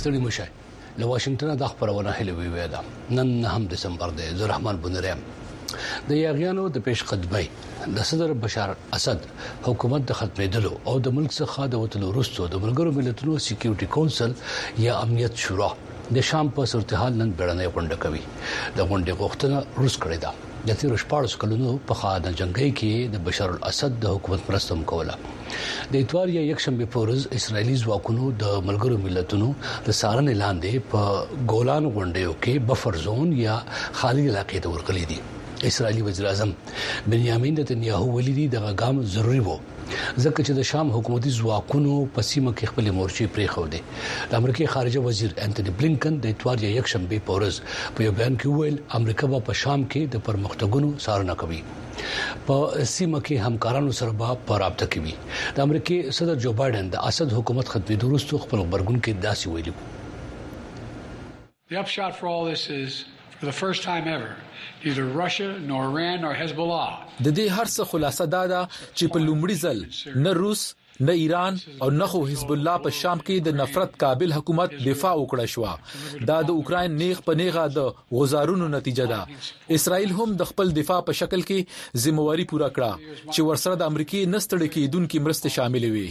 ستړي مشه له واشنگټن د خبرونه هلوي ویدا نن هم دسمبر دی زه رحمان بنریم د یاغیانو د پیش قدمۍ د صدر بشار اسد حکومت د ختمېدلو او د ملک څخه د وټلو وروسته د ملګرو ملتونو سکیورټي کونسل یا امنیت شورا د شام په صورتحال نن بیړنۍ غونډه کوي د غونډې غوښتنه روس کړې ده د تیر شپږ کلونو په خاطر جنگي کې د بشار الاسد د حکومت مرسته کوله د اتوار یا یکشنبه په ورځ اسرایلی ځواکونو د ملګرو ملتونو د سارن لاندې په ګولان غونډیو کې بفر زون یا خالي علاقې ته ورغلي دي اسرائیلی وزیر اعظم بنیامین نتنیاهو ولیدي دغه ګام ضروری وو ځکه چې د شام حکومتي ځواکونو په سیمه کې خپل مورچې پرې خو دي د امریکای خارجه وزیر انټونی بلینکن د اتوار یا یکشنبه په ورځ په یو بیان کې ویل امریکا په شام کې د پرمختګونو څارنه کوي په سیمه کې همکارانو سره په رابطه کې وي د امریکای صدر جو بایدن د اسد حکومت ختمېدو وروسته خپل خبرګون کې داسې ویلي The upshot for all this is for the first time ever neither Russia nor Iran nor Hezbollah د دې هر څه خلاصه ده چې په لومړي ځل نه روس نه ایران او نه خو حزب الله په شام کې د نفرت قابل حکومت دفاع وکړه شو دا د اوکرين نیغ په نیغه د غزارونو نتیجه ده اسرائیل هم د خپل دفاع په شکل کې ذمہواری پوره کړه چې ورسره د امریکای نستړي کېدونکو مرسته شامل وي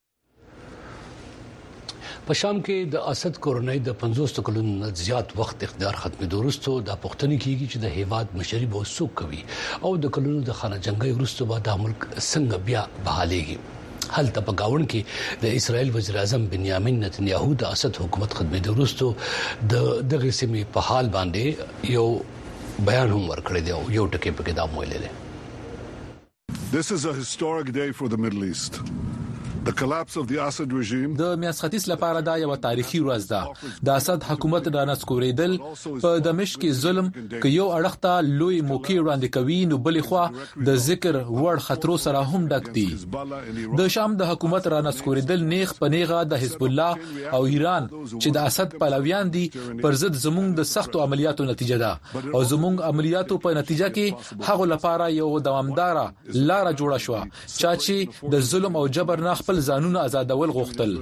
په شام کې د اسد کورنۍ د 50 کلونو زیات وخت اقتدار ختمېدو وروسته د پښتني کېږي چې د هیواد مشري به وسوک کوي او د کلونو د خانه جنگي وروسته به د ملک څنګه بیا بحالېږي هلته په گاون کې د اسرائیل وزیر اعظم بنیامین نتنیاهو د اسد حکومت خدمت وروسته دغه سیمې په حال باندې یو بیان هم ورکړی دی یو ټکی په کې دا ویل دي This is a historic day for the Middle East. The collapse of the Assad regime د میانختیس لپاره دا یو تاریخي ورځ ده د اسد حکومت د نسکوریدل په دمشق کې ظلم ک یو اړخته لوی موقع وړاندې کوي نو بلې خو د ذکر وړ خطرو سره هم ډک دي د شام د حکومت را نسکوریدل نیغ په نیغه د حزب الله او ایران چې د اسد پلویان دي پر ضد زموږ د سختو عملیاتو نتیجه ده او زموږ عملیاتو په نتیجه کې هغه لپاره یو دوامدار لار جوړه شو چې د ظلم او جبر نه ځانونه آزادول غوښتل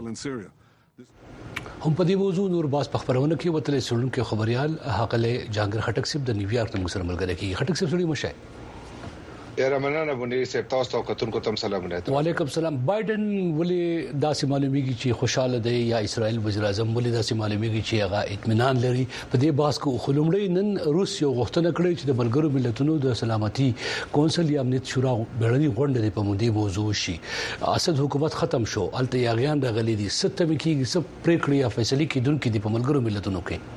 هم په دې موضوع نور باس په خبرونه کې وتلې سړونکو خبريال حقله جانګر خټک سیب د نیویارک ته سره ملګری کی خټک سیب سړي مشه یاره مننه بونی سیب تاسو ته کتونکو تم سلامونه وعلیکم السلام بایدن ولې داسې معلومیږي چې خوشاله دی یا اسرائیل وزیر اعظم ولې داسې معلومیږي چې هغه اطمینان لري په دې باس کو خلومړی نن روس یو غوښتنه کړې چې د ملګرو ملتونو د سلامتي کونسل یا امنیت شورا بیړنۍ غونډه په مودې موضوع شي اسد حکومت ختم شو الته یاغیان راغلي دي ستمه کې سب پریکړې یا فیصله کیدونکو دي په ملګرو ملتونو کې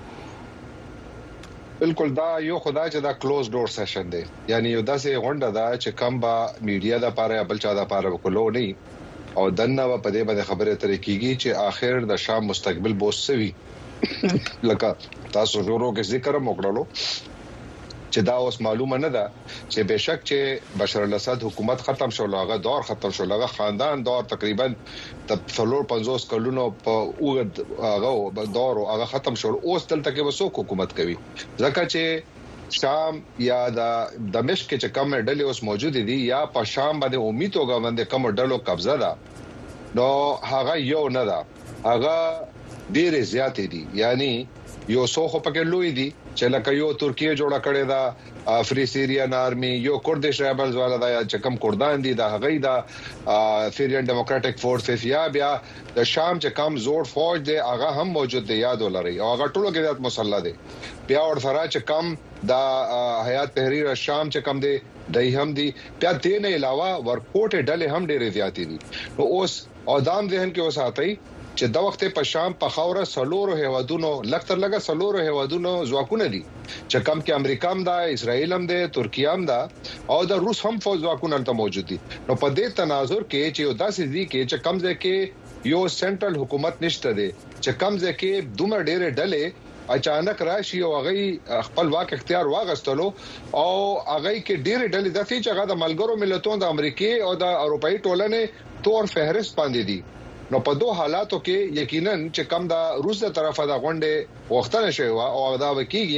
بالکل دا یو خدای چې دا کلوز ډور سیشن دی یعنی یو داسې غونډه ده چې کم با میډیا د پاره بل چا د پاره کولو نه او دنه په دې باندې خبره ترې کیږي چې اخر د شام مستقبل بوسوي لکه تاسو ورو کې ذکر مو چې دا اوس معلومه نه ده چې بهشک چې بشار الاسد حکومت ختم شو لاغه دور ختم شو لاغه خاندان دور تقریبا د 50 کلونو په اوغد هغه دور او هغه ختم شو اوس دلته کې وسوک حکومت کوي ځکه چې شام یا د دمشق کې کوم ډلې اوس موجود دي یا په شام باندې امید او غوند کوم ډلو قبضه ده نو هغه یو نه ده هغه ډېر زیات دي یعنی یو څو پکې لوی دي چې لکه یو ترکیه جوړه کړې ده فری سیریان آرمي یو کردیش ریبلز والا دا چې کم کردان دي دا هغه دا سیریان ډیموکراټک فورسز یا بیا د شام چې کم زوړ فوج دی هغه هم موجود دی یاد ولري او هغه ټولو کې ذات مسلح دي بیا اور سره چې کم دا حیات تحریر الشام چې کم دی دای هم دي بیا دې نه علاوه ورکوټ ډلې هم ډېرې زیاتې دي نو اوس اودام ذهن کې وساتای چې د وخت په شام په خوره سلورو هوادونو لکتر لګه سلورو هوادونو ځواکونه دي چې کم کې امریکا هم ده اسرائیل هم ده ترکیه هم ده او د روس هم فوج ځواکونه هم موجود دي نو په دې تناظر کې چې داسې دي کې چې کم ځای کې یو سنټرل حکومت نشته دي چې کم ځای کې دومره ډېرې ډلې اچانک راشي او هغه خپل واک اختیار واغستلو او هغه کې ډېرې ډلې د چې هغه د ملګرو ملتونو د امریکای او د اروپאי ټولنې تور فهرست باندې دي نو په دوه حالاتو کې یقینا چې کم دا روس تر طرفه د غونډه وختنه شوی او دا وکیږي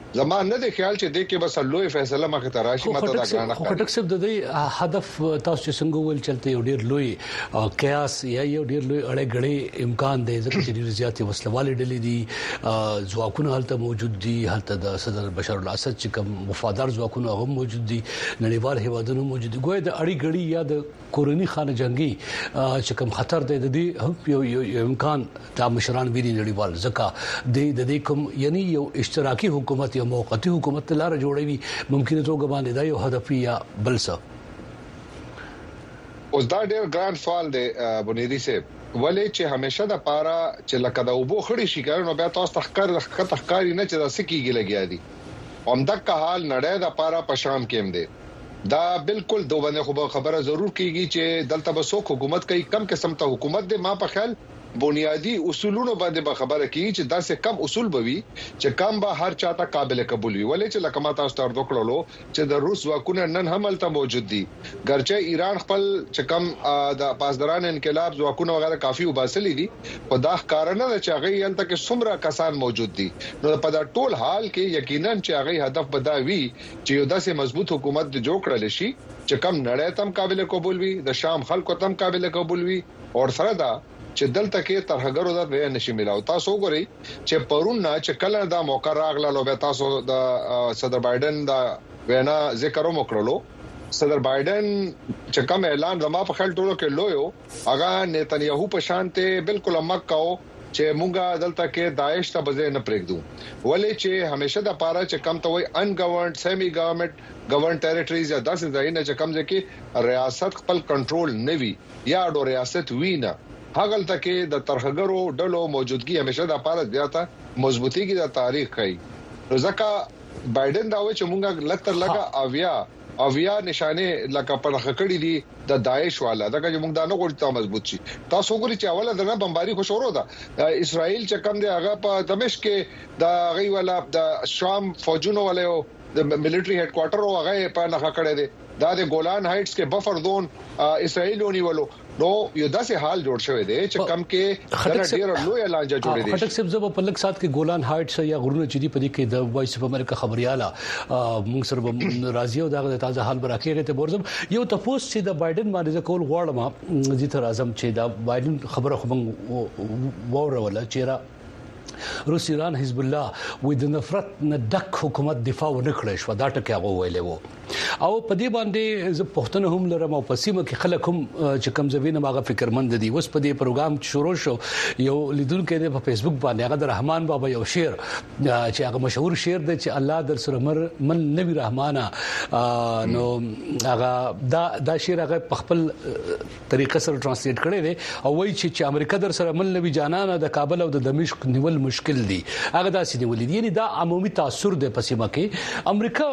زمان نه دی خیال چې د کې بس لوی فیصله مخه تراشي ماته دا غاڼه خټک صاحب د دې هدف تاسو چې څنګه ول چلته یو ډیر لوی قیاس یا یو ډیر لوی اړه غړي امکان دی ځکه چې ډیر زیاتې وسلواله ډلې دي ځواکونه هلته موجود دي هلته د صدر بشار الاسد چې کوم وفادار ځواکونه هم موجود دي نړیوال هیوادونو موجود دي ګویا د اړې غړي یا د کورونی خانه جنگي چې کوم خطر دی د دې یو امکان د مشران ویلي نړیوال ځکه د دې کوم یعنی یو اشتراکي حکومت یا موقتی حکومت لاره جوړوي ممکنه توګه باندې دا یو هدف یا بل څه اوس دا ډېر ګران سوال دی بنيري صاحب ولې چې همیشه د پاره چې لکه د وبو خړې شي کارونه بیا تاسو تخکر نه چې د سکیږي لګیا دي همدغه حال نړۍ د پاره پښام کېم دی دا بالکل دوه باندې خبره ضرور کیږي چې دلته به څوک حکومت کوي کم قسم ته حکومت دی ما په خیال بنیادی اصولونو باندې به خبره کیږي چې دا څه کم اصول بوي چې کم به هر چاته قابل قبول وي ولې چې لکه ما تاسو ته ورته کړلو چې د روس واکونه نن هم تل موجود دي ګرچه ایران خپل چې کم د پاسداران انقلاب واکونه وغیرہ کافي وباسلې دي په دا کارونه چې هغه یلته کې څومره کسان موجود دي نو په دا ټول حال کې یقینا چې هغه هدف بداوي چې یو داسې مضبوط حکومت جوړ کړل شي چې کم نړۍ تم قابل قبول وي د شام خلکو تم قابل قبول وي او سره دا چې دلته کې ترهګرو د وې نشي ملاو تاسو وګورئ چې پرون نه چې کله دا موقع راغله لو به تاسو د صدر بایدن دا وینا ذکر وکړلو صدر بایدن چې کوم اعلان زما په خل ټولو کې لویو هغه نتنیاهو په شانته بالکل مکه چې مونږه دلته کې داعش ته بځې نه پرېږدو ولې چې همیشه د پاره چې کم ته وای ان گورنډ سیمی گورنمنت گورن ټریټریز یا داسې ځایونه چې کم ځکه ریاست خپل کنټرول نه وي یا د ریاست وینا هغه تکي د ترهګرو ډلو موجودګي همیشه د پاره زیاته مضبوطی کی د تاریخ کوي ځکه بایدن دا و چې مونږه لکتر لگا اویا نشانه لکه پر خکړی دي د داعش والا دا چې مونږ دا نه غوړتا مضبوط شي تاسو وګورئ چې اوله د بمباري خو شروع ده اسرائیل چې کم دی هغه په دمشق کې د غي والا د شام فوجونو والو د ملټری هډ کوارټر او هغه په نه خکړی دي دا د ګولان هایټس کې بفر زون اسرائیل ونیولو نو یو داسې حال جوړ شوی دی چې کم کې د ډیر لوی لانجه جوړې دي خټک صاحب زب په لک سات کې ګولان هایټس یا غرونه چې دی په دې کې د وایس اف امریکا خبرياله موږ سره راضي او دغه تازه حال براکېږي ته ورزم یو تاسو چې د بایدن باندې کول غواړم چې تر اعظم چې د بایدن خبره خو ووروله چې روس ایران حزب الله وې د نفرت نه ډک حکومت دفاع ونکړې شو دا ټکي هغه ویلې وو او په دې باندې ز پښتنه هم لرم او پسیمه کې خلک هم چې کم زوینه ماغه فکرمند دي اوس په دې پروګرام شروع شو یو لیدونکو د په فیسبوک باندې هغه د رحمان بابا یو شعر چې هغه مشهور شعر دی چې الله در سره من نبی رحمانه نو هغه دا شعر هغه په خپل طریقه سره ترانسلیټ کړی دی او وایي چې امریکا در سره من نبی جانانه د کابل او د دمشق نیول مشکل دي هغه داسې نیول دي یعنی دا عمومي تاثر دی پسیمه کې امریکا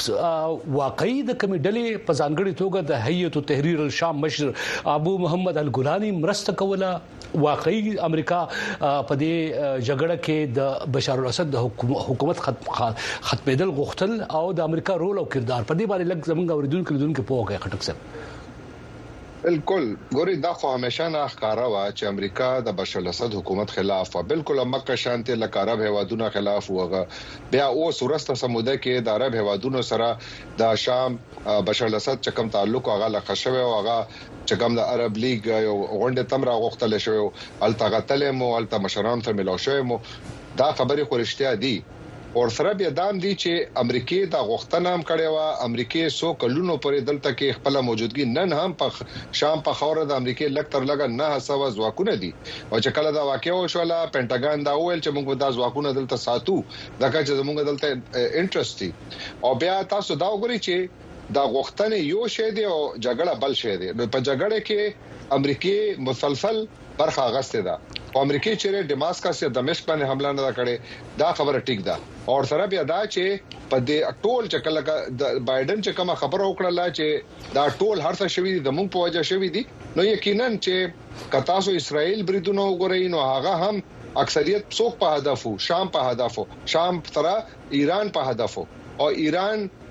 واقعي د کمیډلې په ځانګړي توګه د هیئت تحریر الشام مشر ابو محمد الګولانی مرسته کوله واقعي امریکا په دې جګړه کې د بشار الاسد د حکومت ختمېدل غوښتل او د امریکا رول او کردار په دې باندې لږ زمونږ اوریدونکو په وګه خټک سره بالکل ګوري دا خو همیشه نه ښکارا وا چې امریکا د بشار الاسد حکومت خلاف بالکل مکه شانته لکارب هوادونو خلاف وغه بیا او سورسته سموده کې د عرب هوادونو سره د شام بشار الاسد چکم تعلق هغه لخښوي او هغه چکم د عرب لیگ یو غونډه تمره غوښتل شوی التغتل مو الته مشران ته ملو شوی مو دا خبره خورشتیا دي او سره بیا دام دي چې امریکای د غوښتنه هم کړې و امریکای سو کلونو پرې دلته کې خپل موجودګي نن هم په شام په خوره د امریکای لکتر لګا نه حساب ځواکونه دي او چې کله دا واقع وشوله پینټاګان دا ویل چې موږ د ځواکونه دلته ساتو دغه چې موږ دلته انټرست دي او بیا تاسو دا وګورئ چې دا غوښتنه یو شی دی او جګړه بل شی دی په جګړه کې امریکای مسلسل برخه غسته ده او امریکای چې دماسکس یا دمشق باندې حمله نه کړي دا خبره ټیک ده او سره بیا دا چې په دې ټول چې کله د بایدن چې کوم خبره وکړه چې دا ټول هر څه شوی دي د مونږ په وجه شوی دي نو یقینا چې کتاسو اسرائیل بریدونو وګورئ نو هغه هم اکثریت څوک په هدفو شام په هدفو شام تر ایران په هدفو او ایران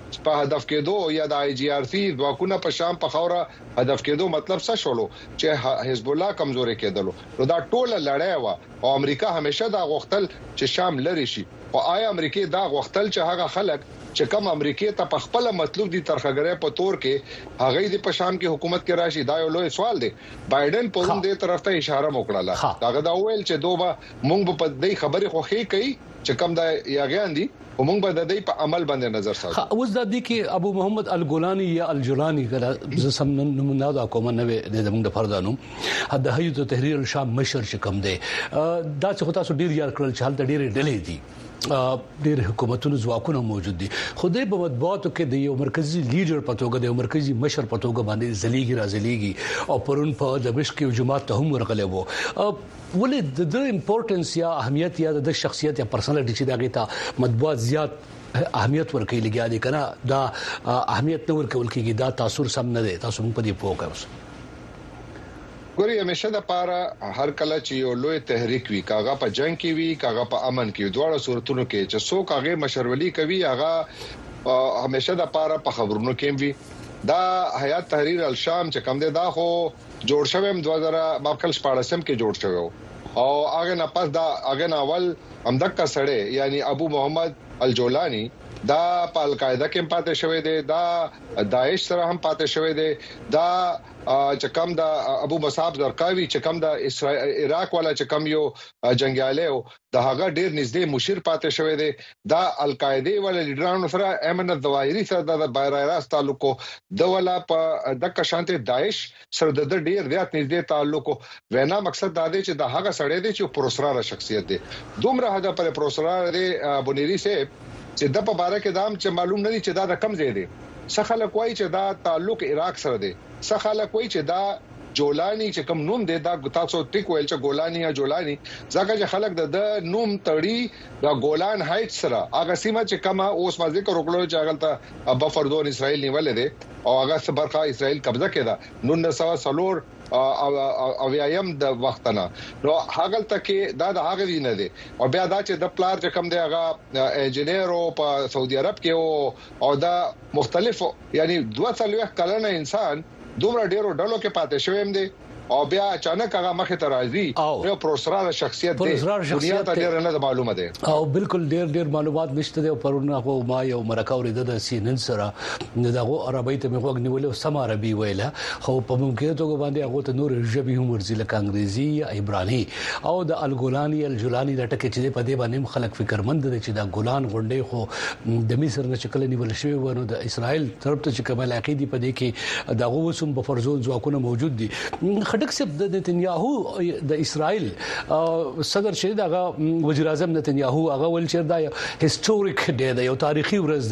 په هدف کېدو یا د IGRC ځواکونه په شام په خوره هدف کېدو مطلب څه شولو چې حزب الله کمزوري کېدلو نو دا ټوله لړۍ و او امریکا همیشه دا غوښتل چې شام لری شي او آیا امریکا دا غوښتل چې هغه خلک چې کوم امریکا ته په خپل مطلب دي ترخګره په تور کې هغه د پشام کې حکومت کې راشي دا یو لوی سوال دی بایدن په دې طرف ته اشاره وکړه دا دا ویل چې دوه مونږ په دې خبرې خوخي کوي چې کوم دا یاغیان دي او موږ به د دې په عمل باندې نظر ساتو اوس د دې کې ابو محمد الګولانی یا الجولانی کله زسم نمونه دا کومه نه د موږ د فردانو د حیات تحریر الشام مشر چې کوم دی دا څه تاسو ډیر یاد کړل چې حالت ډیر ډلې دي ډېر حکومتونو ځواکونه موجود دي خدای په مطبوعاتو کې د یو مرکزی لیډر په توګه د یو مرکزی مشر په توګه باندې زلیږي او پرون په دمشق کې جماعت ته هم ورغلی وو ولې د امپورټنس یا اهمیت یا د شخصیت یا پرسنالټی چې دغه ته مطبوعات زیات اهمیت ورکړي لګیا دي کنه دا اهمیت نه ورکول کېږي دا تاثیر سم نه دی تاسو په دې پوه اوسئ ګوري همیشه د پاره هر کله چې یو لوی تحریک وی کاغه په جنگ کې وی کاغه په امن کې دواړه صورتونو کې چې څوک هغه مشرولي کوي هغه همیشه د پاره په خبرونو کې وی دا حیات تحریر الشام چې کوم دی دا خو جوړ شوم 2014 کې جوړ شوی او هغه نه پس دا هغه نه اول همدک سړی یعنی ابو محمد الجولانی دا په القاعده کې پاتې شوی دی دا داعش سره هم پاتې شوی دی دا چې کوم دا ابو مصعب زرقاوي چې کوم دا عراق والا چې کوم یو جنگیاله د هغه ډیر نږدې مشیر پاتې شوی دی دا القاعده والا لیډرانو سره ایمن الظواهری سره د بایراس تعلق د ولا په د شانته داعش سره د ډیر زیات نږدې تعلق وینا مقصد دا دی چې د هغه سړی دی چې پروسرار شخصیت دی دومره هدا پر پروسرار دی بنيري سه چې د په باره کې دام چې معلوم نه دي چې دا د کم ځای دی څه خلک وایي چې دا تعلق عراق سره دی څه خلک وایي چې دا جولانی چې کوم نوم دی دا تاسو ټیک ویل چې ګولانی یا جولانی ځکه چې خلک د نوم تړي د ګولان هایټ سره هغه سیمه چې کما اوس ما ذکر وکړو چې هغه ته بفردون اسرائیل نیولې دي او هغه سبرخه اسرائیل قبضه کړه 1904 او یایم د وختنا نو هغه تکي دا د هغه نه دي او بیا دا چې د پلار چې کوم دی هغه انجینیر په سعودي عرب کې او دا مختلف یعنی 200 کلنه انسان دومره ډیرو ډلو کې پاتې شویم دي او بیا اچانک هغه مخه ته راځي یو پروسرار شخصیت دی دنیا ته ډیر نه معلومه ده او بالکل ډیر معلومات نشته دی او پرونه خو ما یو مرکه ورید د سینن سره دغه عربی ته مخ غنیول او سم عربي ویله خو په ممکن توګه باندې هغه ته نور ژبې هم ورزي لکه انګریزي یا عبراني او د الګولانی الجولانی د ټکه چې په دې باندې خلک فکرمند دي چې دا ګولان غونډې خو د مصر نه شکل نیول شوی ونه د اسرائیل طرف ته چې کومه عقیدې په دې کې دغه وسوم په فرزون ځواکونه موجود دي خټک سب د نتنیاهو د اسرائیل صدر شه دغه وزیر اعظم نتنیاهو هغه ول چې دا هیستوریک دی د یو تاریخي ورځ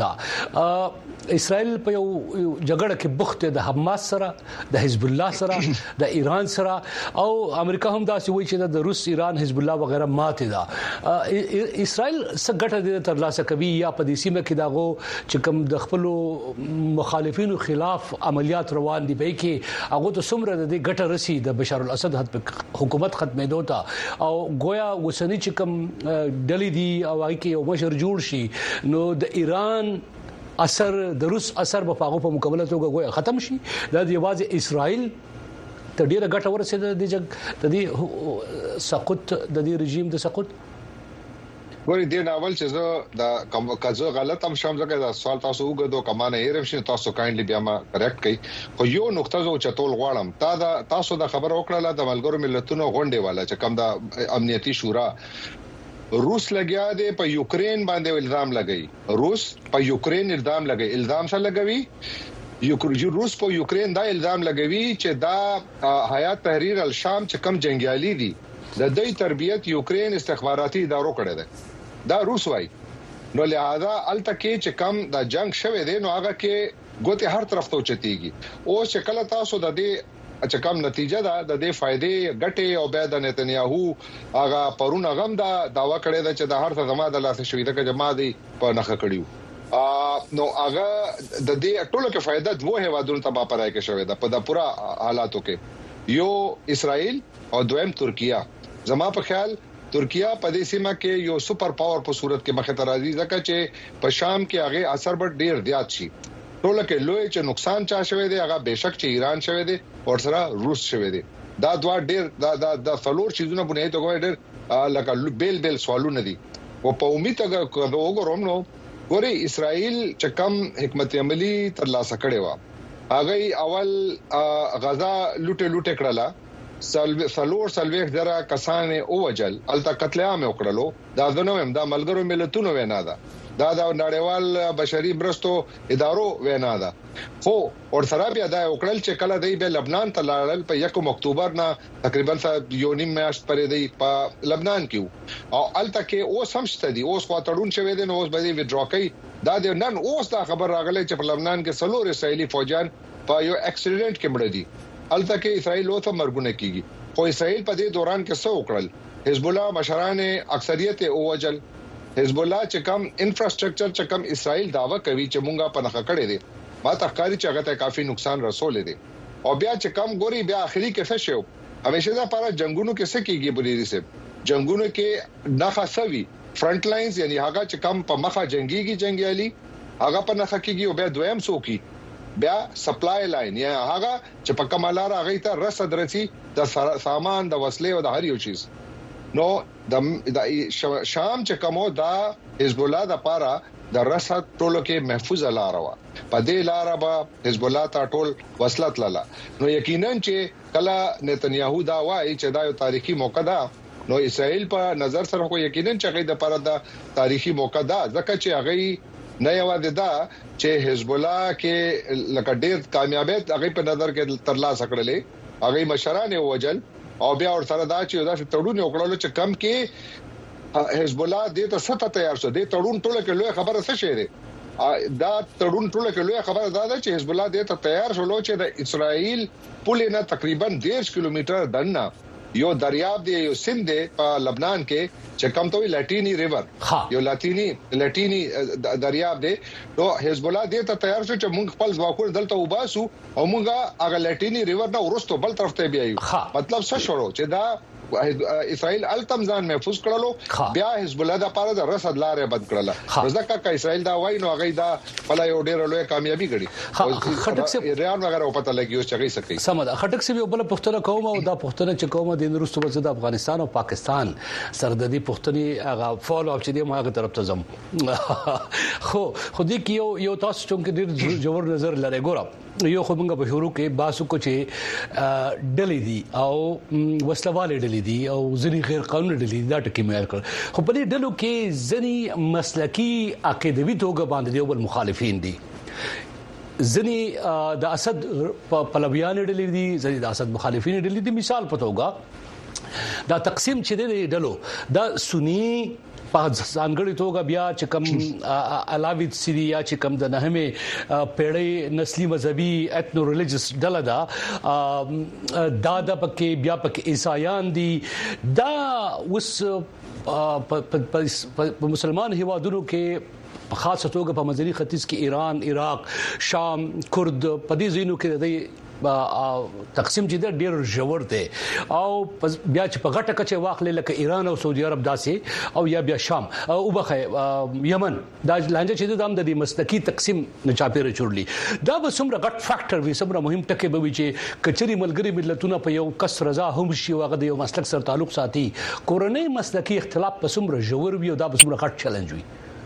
ده اسرائیل په یو جګړه کې بوخت د حماس سره د حزب الله سره د ایران سره او امریکا هم دا څه وایي چې د روس ایران حزب الله وغیرہ ماته ده اسرائیل څنګه د ترلاسه کوي یا په دې سیمه کې داغو چې کوم د خپل مخالفینو خلاف عملیات روان دي به کې هغه ته څومره د ګټه رسی د بشار الاسد حکومت ختمېدو ته او گویا وسنی چې کوم ډلې دي او هغه کې یو مشر جوړ شي نو د ایران اثر د روس اثر په هغه په مکمله توګه گویا ختم شي د یوازې اسرائیل ته ډیره ګټه ورسېده د دې سقوط د دې رژیم د سقوط ګوري دې ناول چې زه د کزو غلط هم شوم ځکه دا سوال تاسو وګورئ کمانه یې رښتینی تاسو کایندلی بیا ما کریکټ کړئ خو یو نقطه زو چتول غواړم تاسو د خبر وکړه د ملګرو ملتونو غونډه والا چې کوم د امنیتي شورا روس لګیا دی په یوکرين باندې الزام لګئی روس په یوکرين الزام څه لګوي روس په یوکرين دا الزام لګوي چې دا حیات تحریر الشام چې کم جنگیالي دي د دې تربيت یوکرين استخباراتي ادارو کړی دی دا روس وای نو لہذا التکه چې کم د جنگ شوه دی نو هغه کې ګوته هر طرف ته چتیږي او چې کله تاسو د دې چې کم نتیجه ده د دې فائدې ګټه او بیا د نتنیاهو هغه پرونه غم دا داوا کړی دا چې د هر څه زما د لاسه شوې ده چې جما دي په نخ کړیو نو هغه د دې ټولو کې فائدہ دوه هوادونو ته په پرای کې شوې ده په د پورا حالاتو کې یو اسرائیل او دویم ترکیه زما په خیال ترکیه په دې سیمه کې یو سپر پاور په صورت کې مخه ته راځي ځکه چې په شام کې هغه اثر به ډیر زیات شي. ټول کې لوی چې نقصان چا شوی دی هغه بهشک چې ایران شوی دی او سره روس شوی دی. دا دوه ډیر د فلور چیزونه بنه ته کوي ډیر لکه بیل سوالونه دي او په امید ته وګورم نو ګوري اسرائیل چې کم حکمت عملی تر لاسه کړي وا هغه اول غزا لوټه کړلا سلويخ ذرا کسانه او وجل الته قتل عام وکړلو دا دنوم دا ملګرو ملتونو وینا ده دا نړیوال بشري برستو ادارو وینا ده خو اور سره بیا دا وکړل چې کله دی به لبنان ته لاړل په 1 اکتوبر نه تقریبا یو نیم میاشت پرې دی په لبنان کې او الته کې اوس هم شته دي اوس خاطرون شوی دي نو اوس به دی وډرا کوي دا نن اوس دا خبر راغلی چې په لبنان کې سلور اسرائیلي فوجان په یو اکسیډنټ کې مړ دي الته کې اسرائیل او ته مرګونه کیږي خو اسرائیل په دې دوران کې څه وکړل حزب الله مشران اکثریت او وجل حزب الله چې کوم انفراستراکچر چې کوم اسرائیل داوا کوي چې مونږه په نخښه کړی دي ما تخکاری چې هغه ته کافي نقصان رسول دي او بیا چې کوم ګوري بیا اخري کې څه شو همیشه دا لپاره جنگونو کې څه کیږي بریدي سه جنگونو کې نخښوي فرنٹ لاینز یعنی هغه چې کوم په مخه جنگيږي جنگيالي هغه په نخښه کېږي او بیا دویم سوکي بیا سپلای لاین یا هغه چې په کمالار هغه ته رسد رسي د سامان د وسلې او د هر یو چیز نو د شام چې کومو دا حزب الله د پاره د رسد ټولو کې محفوظ لار وا په دې لار به حزب الله ته ټول وصلت لاله نو یقینا چې کله نتنیاهو دا وایي چې دا یو تاریخي موقع ده نو اسرائیل په نظر سره خو یقینا چې هغه د پاره د تاریخي موقع ده ځکه چې هغه نه یوازې دا چې حزب الله کې لکه ډېر کامیابیت هغه په نظر کې تر لاسه کړلې هغه مشران وجل او بیا ور سره دا چې دا تړون وکړل چې کم کې حزب الله دې ته ستا تیار شو دې تړون ټول کې لوی خبره څه شي دا تړون ټول کې لوی خبره دا ده چې حزب الله دې ته تیار شول چې د اسرائیل پولینا تقریبا 1.5 کیلومتر دنه یو دریاب دی یو سیند دی په لبنان کې چې کوم ته لاتینی ریور یو لاتینی دریاب دی نو حزب الله دې ته تیار شو چې موږ خپل ځواکونه دلته وباسو او موږ هغه لاتینی ریور نه ورستو بل طرف ته بیایو مطلب څه شروع چې دا اسرائیل التم ځان محفوظ کړلو بیا حزب الله د پاره د رسد لارې بند کړل ځکه چې اسرائیل دا وایي نو هغه دا بل یو ډېر لوی کامیابی غړي خټک سي ایران وغیرہ په پته لګیو چې هغه سکی سمد خټک سي بل پښتنه کوم او دا پښتنه چې کوم د نورستو په افغانستان او پاکستان سرددي پښتني هغه فالو اپ چې دی ما هغه طرف ته زم خو دې کې یو تاسو چې ډېر جوړ نظر لري ګورم یو خو موږ په شروع کې باسو کو چې ډلې دي او وسلواله ډلې دي او ځنی غیر قانوني ډلې دا ټکی مې کړ خو په دې ډلو کې ځنی مسلکی عقیدوي توګه باندې یو بل مخالفین دي ځنی د اسد پلویان ډلې دي ځنی د اسد مخالفین ډلې دي مثال په توګه دا تقسیم چې دی ډلو دا سنی په ځانګړي توګه بیا چې کوم علاوه سری یا چې کوم د نهمه پیړۍ نسلی مذهبي اتنو ریلیجیس ډله دا پکې بیا پکې عیسایان دي دا اوس په مسلمان هیوادونو کې په خاصه توګه په منځني ختیځ کې ایران عراق شام کورد په دې ځینو کې د تقسیم چې ډېر ژور دی او بیا چې په غټه کچه واخلې لکه ایران او سعودي عرب داسې او یا بیا شام او بخې یمن دا لانجه چې د دې مسلکی تقسیم نه چاپیره چورلی دا به څومره غټ فاکټر وي څومره مهم ټکی به وي چې کچري ملګری ملتونه په یو کس رضا هم شي واغه د یو مسلک سره تعلق ساتي کورنۍ مسلکی اختلاف په څومره ژور وي او دا به څومره غټ چیلنج وي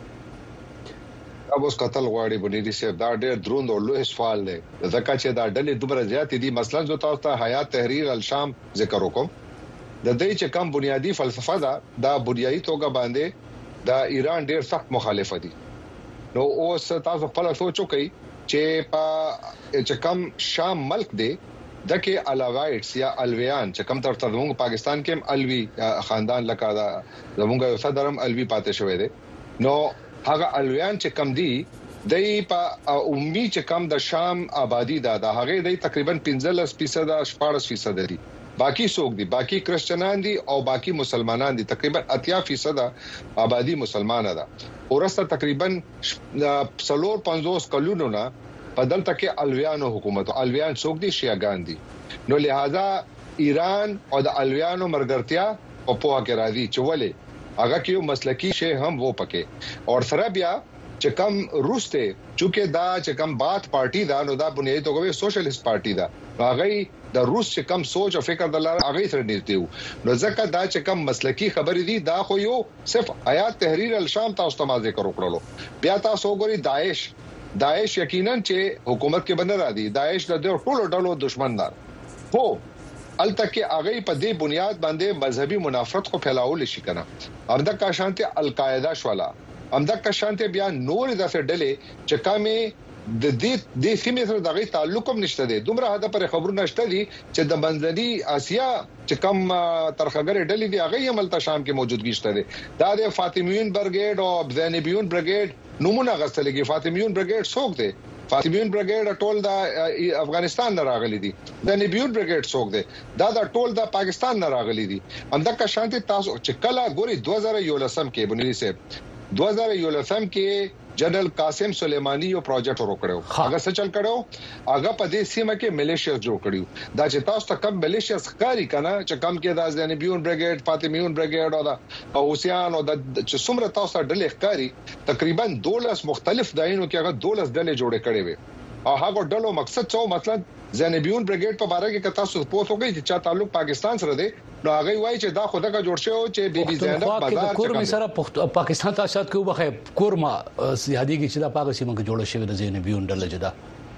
اوس قتل غواړي بنيدي سي دا ډېر دروند او لوی سوال دی ځکه چې دا ډلې دومره زیات دي مثلا زه تاسو ته حیات تحریر الشام ذکر وکم د دې چې کوم بنیادی فلسفه دا بنیادی توګه باندې دا ایران ډېر سخت مخالف دي نو اوس تاسو خپل سوچو کوي چې کوم شام ملک دی دغه الاوایټس یا الویان چې کوم تر زموږ پاکستان کې الوی خاندان لکه دا زموږ صدرم الوی پاتې شوی دی نو هغه الویان چې کم دي د په عمومي چې کم د شام آبادی د هغه د تقریبا 15% 14% دي باقي څوک دي باقي کرسچنان دي او باقي مسلمانان دي تقریبا 80% آبادی مسلمانه ده ورسته تقریبا 450 کلونو نه بدل تک الویانو حکومت الویان څوک دي شیعاګان دي نو لہذا ایران او د الویانو مرګرتیا او په کې راځي چې ولې هغه کې یو مسلکی شی هم وو پکې او سره بیا چې کم روسته چې دا چې کم بات پارټي دا نو دا بنیادی توګه سوشلیست پارټي دا هغه د روس چې کم سوچ او فکر د لاره هغه سره نږدې وو نو ځکه دا چې کم مسلکی خبرې دي دا خو یو صرف آیات تحریر الشام تاسو ته ما ذکر وکړلو بیا تاسو ګوري داعش یقینا چې حکومت کې بند را دي داعش د ټولو ډلو دشمن ده هو التکه هغه په دې بنیاد باندې مذهبي منافرت کو پھیلاول شي کنه همدا کا شانته القاعده شوالا همدا کا شانته بیا نور داسې ډلې چې کمه د دې سیمې سره دغه تعلق هم نشته دي دومره هدا پر خبرونه نشته دي چې د منځني اسیا چې کم ترخګر ډلې دي هغه هم الته شام کې موجودګي شته دي دا د فاطمیون برګیډ او زینبیون برګیډ نمونه غستلګي فاطمیون برګیډ څوک دي فاطمیون برګیډ ټول د افغانستان نه راغلي دي د نیبیون برګیډ څوک دي دا ټول د پاکستان نه راغلي دي همدا شانتي تاسو چې کله ګوري 2011 کې بنلی سه 2011 کې جنرال قاسم سلیمانی یو پروجیکټ ورکړو هغه څه چل کړو هغه په دې سیمه کې ملیشیا جوړ کړیو دا چې تاسو ته کم ملیشیا ښکاری کنه چې کم کې د زینبیون برګیډ فاطمیون برګیډ او اوسیان او د چې څومره تاسو ډلې ښکاری تقریبا 12 مختلف داینو کې هغه 12 ډلې جوړې کړې وي او هغه ډلو مقصد څه مطلب زینبیون برګیډ په اړه کې تاسو پوښتنه کوي چې چا تعلق پاکستان سره دی نو هغه وایي چې دا خوده کا جوړ شو چې بيبي زینب بازار کورم سره پاکستان ته شاد کې وبخه کورما یادېږي چې دا پاکستان کې جوړ شوی د زینبیون ډله جدا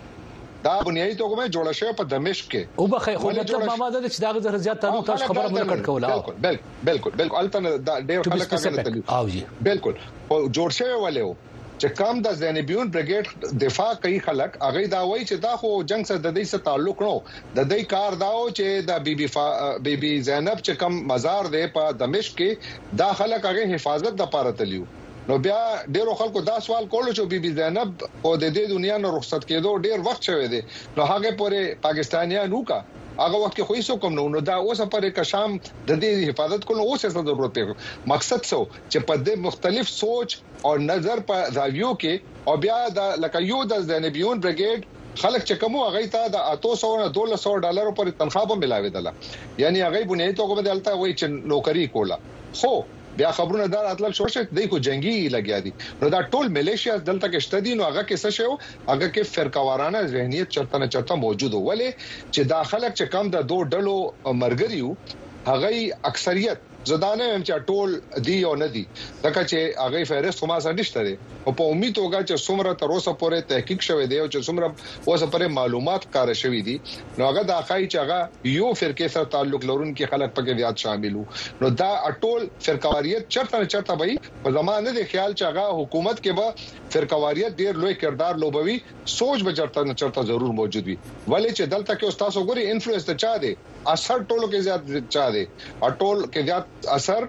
دا بنیادی توګه جوړ شوی په دمشق کې وبخه خو مطلب ما ماده چې دا غزر زیات تاسو خبره مونږ کټ کوله بالکل الته دا ډېر خلک راغلي او جی بالکل جوړ شوی والو چې کم د زینبیون برګیډ دفاع کوي خلک هغه دا وایي چې دا خو جنگ سره د دې سره تعلق نو د دې کار داو چې د بیبي زینب چې کم مزار دی په دمشق کې دا خلک هغه حفاظت د پاره تلیو نو بیا ډیرو خلکو دا سوال کولو چې بیبي زینب او د دې دنیا نه رخصت کېدو ډیر وخت شوی دی نو هغه پورې پاکستانیانو کا هغه وخت کې خو هیڅ کوم نو دا اوس پر کشام د دې حفاظت کول اوس څه ضرورت دی مقصد څه چې په دې مختلف سوچ او نظر په زاویو کې او بیا د لکه یو د زینبیون برګیډ خلک چې کوم هغه ته د 800 نه $1200 پر تنخواه به ملاوي دله یعنی هغه بنیادی توګه بدلته وای چې نوکری کوله خو بیا خبرونه دا راتل شو چې دای کو جنگي لګیا دي نو دا ټول ملیشیا دلته کې شته دي نو هغه کې څه شو هغه کې فرقوارانه ذهنیت چرته موجود ولې چې داخلك چې کم د دوه ډلو مرګريو هغه اکثریت زدانه هم چې ټول دی او نه دی دغه چې هغه فهرست خو ما سره نشته دي او په امید توګه چې څومره تر اوسه پورې تحقیق شوی دی او چې څومره اوسه پورې معلومات کار شوی دي نو هغه د اخای چې هغه یو فرقې سره تعلق لرونکي خلک پکې زیات شاملو نو دا ټول فرقواریت چرته وي په زمانه د خیال چې هغه حکومت کې به فرقواریت ډیر لوی کردار لوبوي سوچ به چرته ضرور موجود وي ولې چې دلته کې استاد وګوري انفلوئنس ته چا دی اثر ټولو کې زیات چا دی او ټول کې زیات اثر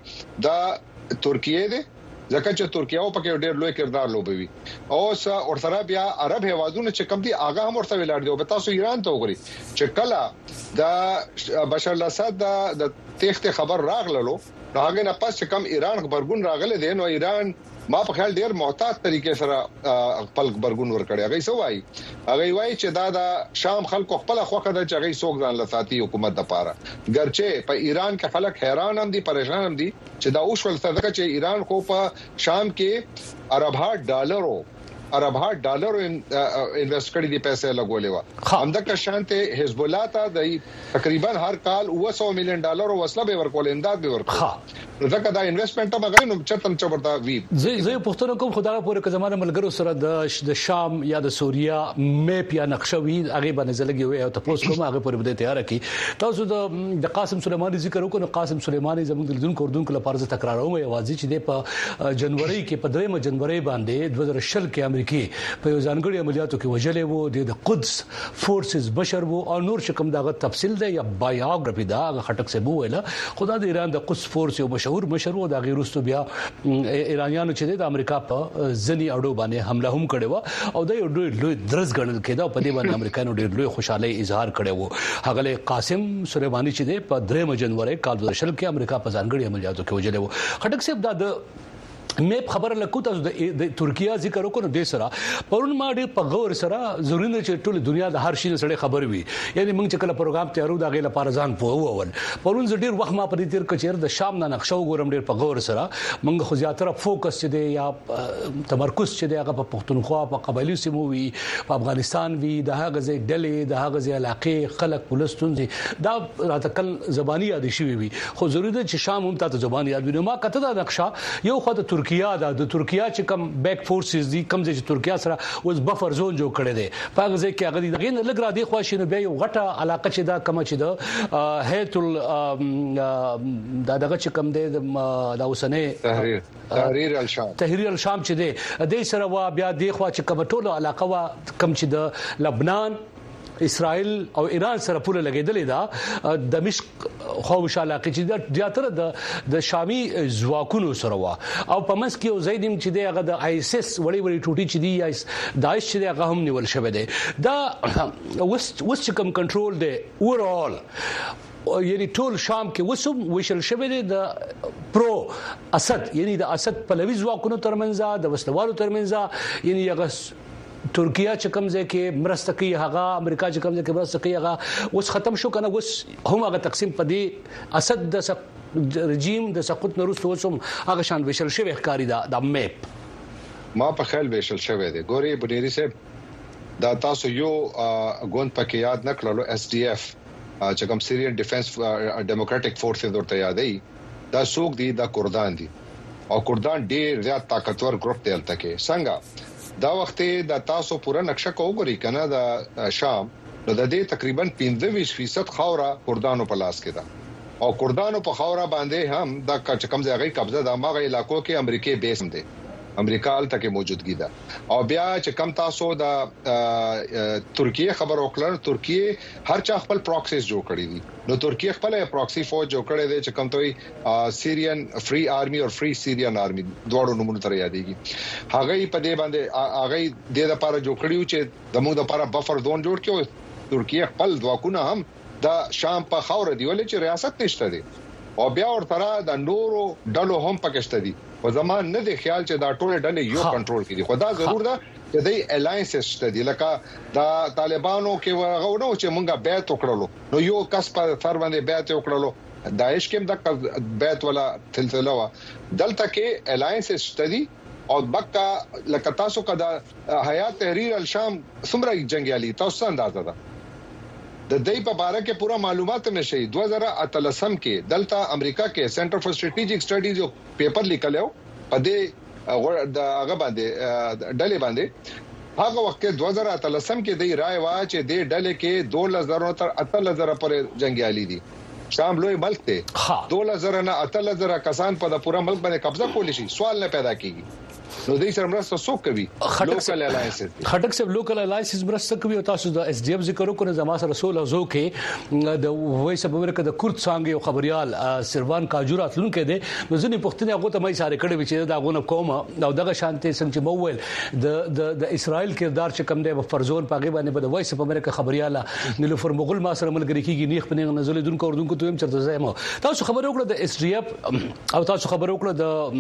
د ترکیه دی ځکه چې ترکیه او پکې ډېر لوی کردار لوبوي او سره بیا عرب هوادونه چې کم دي هغه هم ورته ولاړ دي او تاسو ایران ته وګورئ چې کله د بشار الاسد د تخت خبر راغللو هغه نه پس کم ایران خبرګون راغله دي نو ایران ما په خیال ډیر محتاط طریقې سره خپل خبرګون ورکړي هغه سوای هغه وایي چې دا د شام خلکو خپل خوخه د چغې سوق ځان لساتي حکومت د پاره ګرچه په ایران کې خلک حیران هم دي پریشان هم دي چې دا اوس ول صدقه چې ایران خو په شام کې اربها ډالر انویسټ کړي دي پیسې لګولې و همدغه شانته حزب الله ته د تقریبا هر کال $100 مليون وسله به ورکول امداد به ورکول نو ځکه دا انویسټمنټ مګر نو چتن چورتا وی زه پښتنه کوم خدای پورې که زمانه ملګرو سره د شام یا د سوریا میپ یا نقشه وی هغه باندې زلګي وي او تاسو کوم هغه پورې بده تیار کی تاسو د قاسم سلیمانی ذکر وکړو نو قاسم سلیمانی زموږ د دون کله تکراروم یوازې چې د جنوري کې په 3 جنوري باندې 2020 کې امریکای په یو ځانګړي عملیاتو کې وجلې وو د قدس فورسز بشر وو او نور شکم دغه تفصیل دی یا بایوګرافي دا خټک سه بو ویله خدای د ایران د قدس فورس یو مشهور و د غیرستو بیا ایرانیانو چې د امریکا په ځنی اډو باندې حمله هم کړې و او د یو لوی درز ګڼل کېدا په دې باندې امریکایانو ډېر لوی خوشاله اظهار کړی و هغه قاسم سلیمانی چې په 3 جنوري کال 2020 کې امریکا په ځانګړي عملیاتو کې وجلې و خټک صاحب د مې خبره لکو تاسو د ترکیه ذکر وکړو د سره پرون ما ډېر په غور سره ضروري نه چې ټول دنیا د هر شي سره خبر وي یعنی موږ چې کله پروګرام تیارو دا غي لپاره ځان پوهول پرون ډېر وخت ما پرې تیر کچیر د شام نه نقشه وګورم ډېر په غور سره موږ خو زیاتره فوکس چې دی یا تمرکز چې دی هغه په پښتونخوا په قبایلی سیمو وي په افغانستان وي د هغه ځای ډلې د هغه ځای علاقې خلک پولیسون دي دا راته کل زبانی یاد شي وي خو ضروري ده چې شام هم تاسو زبانی یاد وي ما کته دا نقشه یو خو د ترکیه د ترکیه چې کم بیک فورسز دي کم چې ترکیه سره اوس بفر زون جوړ کړي دي په هغه ځای کې هغه دغه نه لګ را دي خو شنو بیا یو غټه علاقه چې دا کم چې د هیتل دغه چې کم دی د اوسنه تحریر الشام چې دی د سره وا بیا دی خو چې کم ټوله علاقه وا کم چې د لبنان اسرائیل او ایران سره پوره لګیدلې ده دمشق خوش علاقه چې زیاتره د شامي ځواکونو سره وا او په منځ کې یو زیدیم چې د هغه د آیسس وړي ټوټي چې دی داعش چې هغه هم نیول شوی دی دا وس کم کنټرول دی اورال یعنی ټول شام کې وسوم وشل شوی دی د پرو اسد یعنی د اسد پلوي ځواکونو ترمنځ د وسلوالو ترمنځ یعنی هغه ترکیه چې کوم ځای کې مرسته کوي هغه امریکا چې کوم ځای کې مرسته کوي هغه اوس ختم شو کنه اوس هم هغه تقسیم پدې اسد د رژیم د سقوط نورسته وسوم هغه شان وشل شوی ښکاری د میپ ما په خیال وشل شوی دی ګوري بډيري صاحب دا تاسو یو غوند پکې یاد نکړلو اس ډي اف چې کوم سیریان ډیفنس ډیموکراټک فورسز ورته یادې دا څوک دي دا کردان دي او کردان ډېر زیات طاقتور ګروپ دی تل کې څنګه دا وخت د تاسو پوره نقشه کوګوري کنه د شام نو د دې تقریبا 25% خاوره کردانو په لاس کې ده او کردانو په خاوره باندې هم د کم ځای قبضه د ماغه علاقو کې امریکای بیس هم دي امریکا الته کې موجودګي ده او بیا چې کم تاسو د ترکیه خبر وکړل ترکیه هر چا خپل پروکسیز جوړ کړی دي نو ترکیه خپل پروکسی فوج جوړ کړی دی چې کم توي سیریان فری آرمي او فری سیریان آرمي دواړو نومونه تر یادېږي هغه په دې باندې هغه د لپاره جوړ کړیو چې د موږ لپاره بفر زون جوړ کړو ترکیه خپل ځواکونه هم د شام په خوره دی ولې چې ریاست نشته دی او بیا ورته د نورو ډلو هم پکشته دي او زمان نه دی خیال چې دا ټول ډلې یو کنټرول کړي خدا ضرور ده چې د الاینس شته دي لکه د طالبانو کې ورغونو چې مونږه بیعت وکړلو نو یو کس په سر باندې بیعت وکړلو داعش کې د بیعت ولا سلسله وا دلته کې الاینس شته دي او بکا لکه تاسو کدا حیات تحریر الشام څومره جنگیالي تاسو اندازه ده د دې په اړه کې پورا معلومات نشي 2013 کې دلته امریکا کې سنټر فور سټریټیجیک سټډیز یو پیپر لیکلو په دې د هغه باندې ډلې باندې هغه وخت کې 2013 کې د رائے وا چې د ډلې کې 2000 تر 8000 پورې جنگیالي دي شام لوی ملک ته 2000 نه 8000 کسان په پورا ملک باندې قبضه کولی شي سوال نه پیدا کیږي نو دې سره مرسته څوک کوي لوکل الایانس خټک سب لوکل الایانس مرسته کوي او تاسو د اس ډي اف ذکر وکړو زما سره رسول زو کې د وایس اف امریکا د کورت څنګه یو خبريال سروان کاجور اتلون کې دي نو ځنی پښتنه هغه ته مې ساره کړې چې دا غونه کومه او دغه شانتي څنګه چې موویل د اسرائیل کردار چې کم دی په فرزون پاغي باندې د وایس اف امریکا خبريال نیلوفر مغول ما سره ملګری کیږي نیخ په نزل دونکو اردوونکو ته هم چرته زما تاسو خبر وکړه د اس ډي اف او تاسو خبر وکړه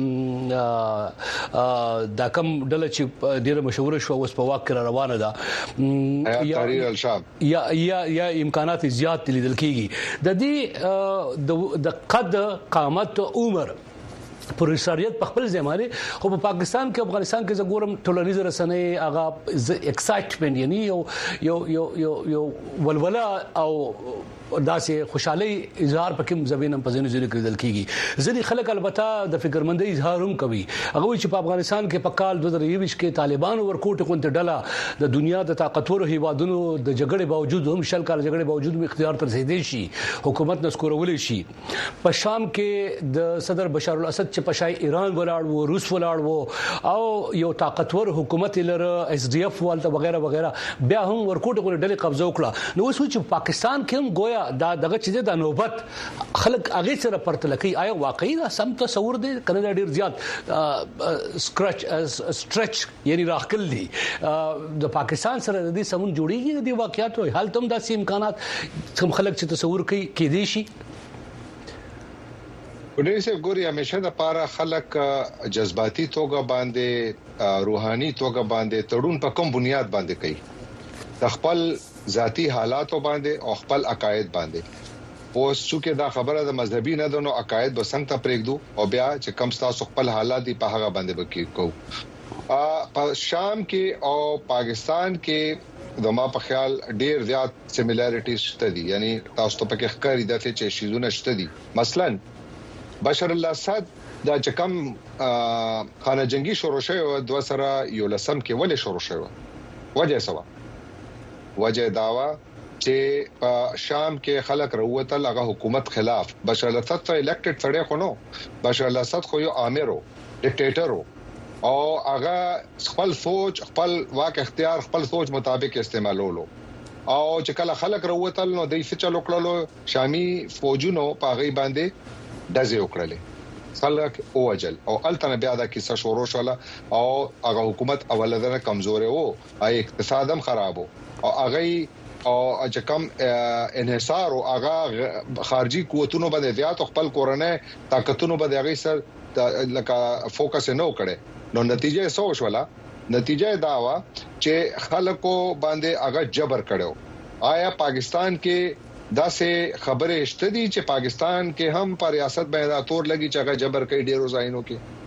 د دا کم ډله چې ډیره مشهور شو اوس په واقع روانه ده یا امکانات زیات لیدل کیږي د دې د قد قامت عمر پروساریت په خپل ځمانه خو په پاکستان کې افغانستان کې زګورم ټولنیز رسنۍ هغه ایکسایټمنت یعنی یو ولوله او داسې خوشحالي اظهار پکې زمينم په ځینو ځینو کې دل کیږي ځینې خلک البته د فکرمندۍ اظهار هم کوي هغه چې په افغانستان کې په کال 2023 کې طالبان ورکوټ کوونته ډله د دنیا د طاقتور هیوادونو د جګړې باوجود هم شل کال جګړې باوجود هم اختیار تر رسیدي شي حکومت نسکورول شي په شام کې د صدر بشار الاسد چې په شای ایران ولاړ وو روس ولاړ وو او یو طاقتور حکومت لره اس ډي اف والته وغیرہ وغیرہ بیا هم ورکوټ کوونته ډلې قبضه وکړه نو اوس چې پاکستان کې هم گویا دا دغه چې د نوبت خلک هغه سره پرتلکی آیا واقعي دا سم تصور دی کنه ډیر زیات سټرچ یعنی راخل دي د پاکستان سره د دې سمون جوړیږي د واقعیت حالت هم د امکانات کوم خلک چې تصور کوي کې دي شي ودې سه ګوري همیشه د پاره خلک جذباتي توګه باندې روحاني توګه باندې تړون په کوم بنیاد باندې کوي د خپل ذاتی حالاتو باندې او خپل عقاید باندې اوس چې دا خبره د مذهبي نه دنو عقاید بسنګ ته پرېږدو او بیا چې کم تاسو خپل حالات دی په هغه باندې وکړو په شام کې او پاکستان کې د ما په خیال ډیر زیات سیمیلریټیز شته دي یعنی تاسو ته پکې ښکاري د چې شیزونه شته دي مثلا بشار الاسد دا چې کوم خانه جنگي شروع شوی د وسره یو لسم کې ولې شروع شوی وجه سوا وجه داوا چې په شام کې خلک وروتل هغه حکومت خلاف بشار الاسد ته الیکټډ سړی خو نو بشار الاسد خو یو آمرو ډیکټیټر او هغه خپل سوچ خپل واک اختیار خپل سوچ مطابق استعمالولو او چې کله خلک وروتل نو د څه چلو کړلو شامي فوجونو په غي باندې دزه وکړلې خلک اوجل او التنه بیا دا کیسه شروع شوله او هغه حکومت اولدنه کمزوري وو اي اقتصادم خرابو او هغه او چې کوم انحصار او هغه خارجي قوتونو باندې زیات خپل کورنۍ طاقتونو باندې هغه سر لکه فوکس نه وکړي نو نتیجه څه وشوله نتیجه دا وا چې خلکو باندې هغه جبر کړو آیا پاکستان کې دا سه خبره شته دي چې پاکستان کې هم پر ریاست باندې تور لګي چې هغه جبر کوي ډیرو ځایونو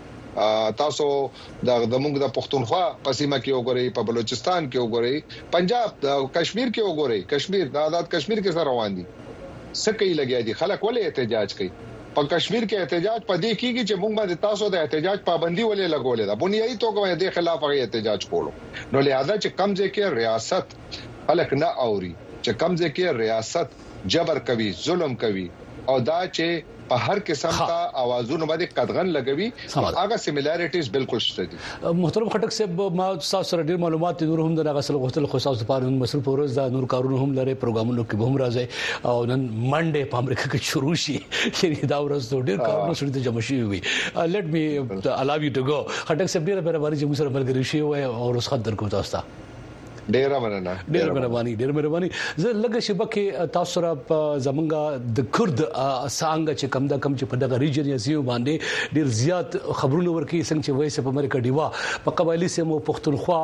کې تاسو د موږ د پښتونخوا پسیمه کې وګورئ په بلوچستان کې وګورئ پنجاب د کشمیر کې وګورئ کشمیر د آزاد کشمیر کې سره روان دي سکه لګیا دي خلک ولې احتجاج کوي په کشمیر کې احتجاج پدې کیږي چې موږ باندې تاسو د احتجاج پابندي ولې لګولې ده بنیادی توګه د خلاف هغه احتجاج کولو نو لہذا چې کمزې کې ریاست خلک نه اوري چې کمزې کې ریاست جبر کوي ظلم کوي او دا چې په هر قسم ته اوازونه باندې قدغن لګوي هغه سیمیلریټیز بالکل شته دي محترم خټک صاحب ما تاسو سره ډیر معلومات نور هم د غسل غوښتل خو تاسو لپاره مسل پورز دا نور کارونه هم لري پروګرامونو کې به هم راځي او نن منډه په امریکا کې شروع شي یعنی دا ورځ ډیر کارونه شروع ته جمع شي وي لیټ می allow you to go خټک صاحب ډیر مهرباني چې موږ سره ملګری شي او رسخت درکو تاسو ته ډیر مهرباني زه لږه شبکه تاسو را زمونږه د کورد سانګ چې کم چې په دغه ریجن یا سیو باندې ډیر زیات خبرونه ورکي څنګه چې وایي په امریکا دیوا په قبایلی سیمو پښتونخوا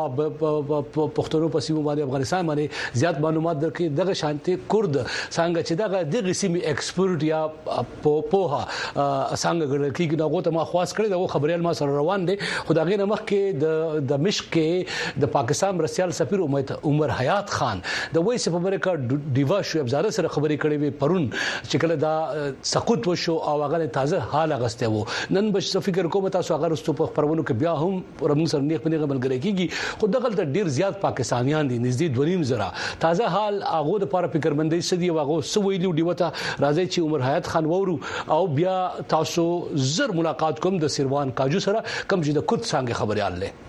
پښتونو په سیمو باندې افغانستان باندې زیات معلومات درکې دغه شانتي کورد سانګ چې دغه د سیمې ایکسپرت یا پوها سانګ ګڼل کېږي نو ته ما خواص کړی دا خبريال ما سره روان دي خدای نه مخ کې د مشق کې د پاکستان مرسیال سفیر عمر حیات خان د وایس اف امریکا دیوا شو ابزار سره خبرې کړې وي پرون چې کله دا سقوط وشو او هغه تازه حال غسته وو نن به فکر کوم تاسو هغه رستو په پرونو کې بیا هم رمون سره نیک بنګ ملګری کیږي خو دغه ډیر زیات پاکستانیان دي نږدې 2.5 زره تازه حال هغه د لپاره فکرمندۍ سدي هغه سو ویلو دیوته راځي چې عمر حیات خان وورو او بیا تاسو زر ملاقات کوم د سیروان کاجو سره کم چې د کود څنګه خبريال له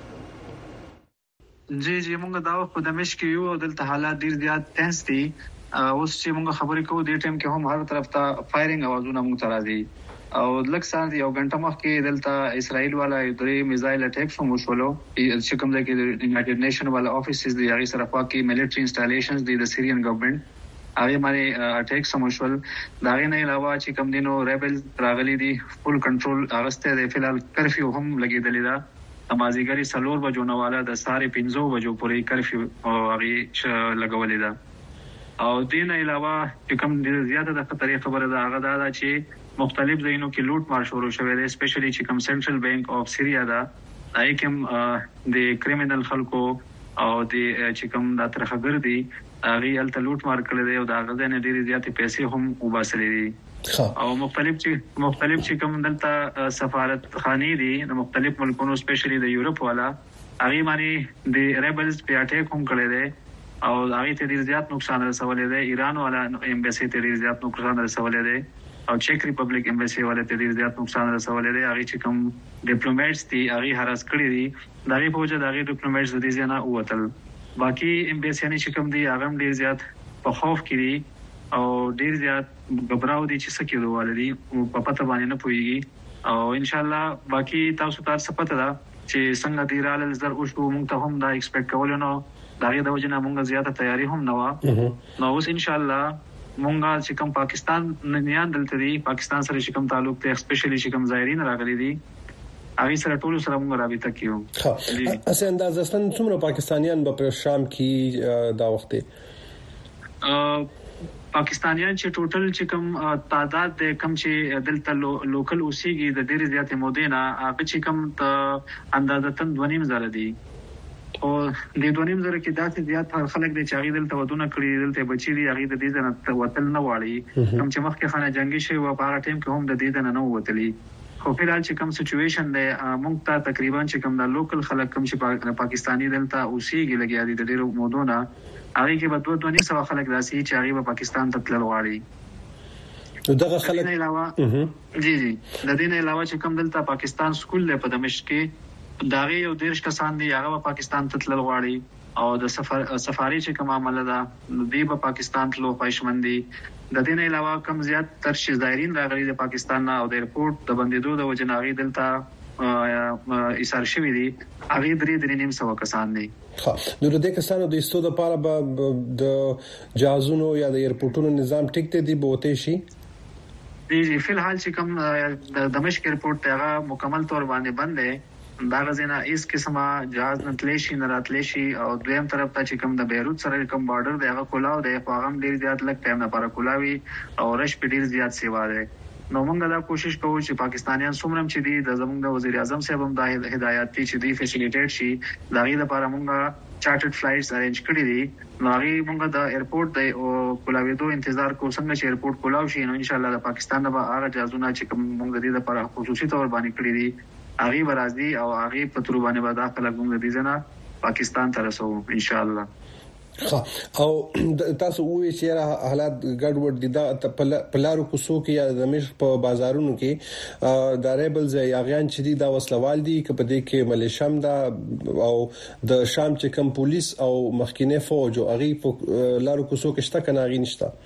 جی موږ دا په دمشق کې یو دلته حالات ډیر زیات ټنس دي اوس چې موږ خبرې کوو د ټیم کې هم هر طرف ته فایرینګ اوازونه موږ ته راځي او لکه څنګه یو غنټه مخکې دلته اسرائیل والا درې میزایل اٹیک هم وشولو چې کوم ځای کې د یونایټډ نیشن والا افیسز دی هغه سره پاکي ملټری انسټالیشنز دی د سیریان ګورنمنت هغه باندې اٹیک هم وشول دا نه علاوه چې کوم دینو ریبل راغلي دي فول کنټرول هغه دی فلحال کرفیو هم لګیدلی دا مازیګری سلور بجو نه والا د ساره 15 بجو پورې کرفیو هغه لګولې ده او دین علاوه چې کوم زیاته د خطرې خبره ده هغه دا چې مختلف ځایونو کې لوټ مار شروع شوه دي سپیشلی چې کوم سنټرل بانک اف سیریا دا ایکم د کریمینل خلکو او د چې کوم د ترخګر دي هغه الته لوټ مار کړل دي او دا غزه نه ډیره زیاتې پیسې هم وباسلې دي او مختلف چې کوم دلته سفارت خاني دي د مختلف ملکونو سپیشلی د یورپ والا هغه باندې د ریبلز په اٹیک هم کړی دی او هغه ته ډیر زیات نقصان رسولې دی ایران والا ایمبیسی ته ډیر زیات نقصان رسولې دی او چیک ریپبلک ایمبیسی والا ته ډیر زیات نقصان رسولې دی هغه چې کوم ډیپلوماټس دي هغه هراس کړی دي دغه په وجه دغه ډیپلوماټس د دې نه اوتل باقي ایمبیسی چې کوم دي هغه ډیر زیات په خوف کې دي او ډیر زیات غبراو دي چې سکه دوالدي په پته باندې نه پويږي او ان شاء الله باقي تاسو ته پته ده چې څنګه دی رال زر او شو مونږ ته هم دا ایکسپیکټ کول نو دا غي د وجنه مونږ زیاته تیاری هم نه و نو اوس ان شاء الله مونږه چې کوم پاکستان نه دلته دي پاکستان سره چې کوم تعلق ته اسپیشلی چې کوم زایرین راغلي دي هغه سره ټول سره موږ رابطه کیو. اسه اندازه ستن څومره پاکستانیان په شام کې دا وخت پاکستانیان چې ټوټل چې کوم تعداد د کم چې دلته لوکل اوسېږي د ډېر زیاتې مودې نه هغه چې کوم ته اندازتن 2.5 دي او د 2.5 کې داسې زیات خلک دي چې هغه دلته ودونه کړی دلته بچی دي هغه د دې نه وتل نه واړي کوم چې مخکې خانه جنگي شي او په هغه ټیم کې هم د دې نه وتلی خو په حال چې کوم سچويشن دی موږ ته تقریبا چې کوم د لوکل خلک کوم چې پاکستاني دلته اوسېږي لګیا دي د ډېر مودونه هغه کې به 2.5 خلک راسي چې هغه په پاکستان ته تلل غواړي. نو دغه خلک علاوه جی د دې نه علاوه چې کوم دلته پاکستان سکول دی په دمشق کې داغه یو 10 کسان دي هغه په پاکستان ته تلل غواړي او د سفاري چې کوم عمل ده دی په پاکستان تلو پښمندي د دې نه علاوه کوم زیات تر شي زایرین راغلي د پاکستان نه او د ایرپورټ د بندیدو د وجناغي دلته ایثار شوی دي هغه 3.5 کسان دي. نو د دې کسانو د استو د لپاره به د جهازونو یا د ایرپورټونو نظام ټیک دی بوته شي دی په الحال چې کوم د دمشق ایرپورټ هغه مکمل تور باندې بند دی دا غزنه اس قسمه جهاز نتلیشي نه راتلیشي او دویم طرف ته چې کوم د بیروت سره کوم بارډر دی هغه کولاو دی خو هغه ډیر زیات لګ ټایم نه لپاره کولاوي او رش په ډیر زیات سیوا دی. نو موږ دا کوشش کوو چې پاکستانیان څومره چې دي د زموږ د وزیر اعظم صاحب هم د هدایت چې دی فیسیلیټیټ شي دا غي لپاره موږ چارټرډ فلایټس ارینج کړی دي نو هغه موږ د ایرپورټ د کولاویدو انتظار کوو څنګه چې ایرپورټ کولاو شي نو ان شاء الله د پاکستان نه به هغه جازونه چې موږ د دې لپاره خصوصي تور باندې کړی دي هغه برازي او هغه په تر باندې به داخله کوم د دې نه پاکستان ته رسو ان شاء الله. او تاسو وایي چې حالات ګډوډ دي دا په لارو کوڅو کې یا د مشق په بازارونو کې د ریبلز یا غیان چې دي دا وسلوال دي چې په دې کې ملیشم دا او د شام چې کوم پولیس او مخکینه فوج او هغه په لارو کوڅو کې شته کنه غي نشته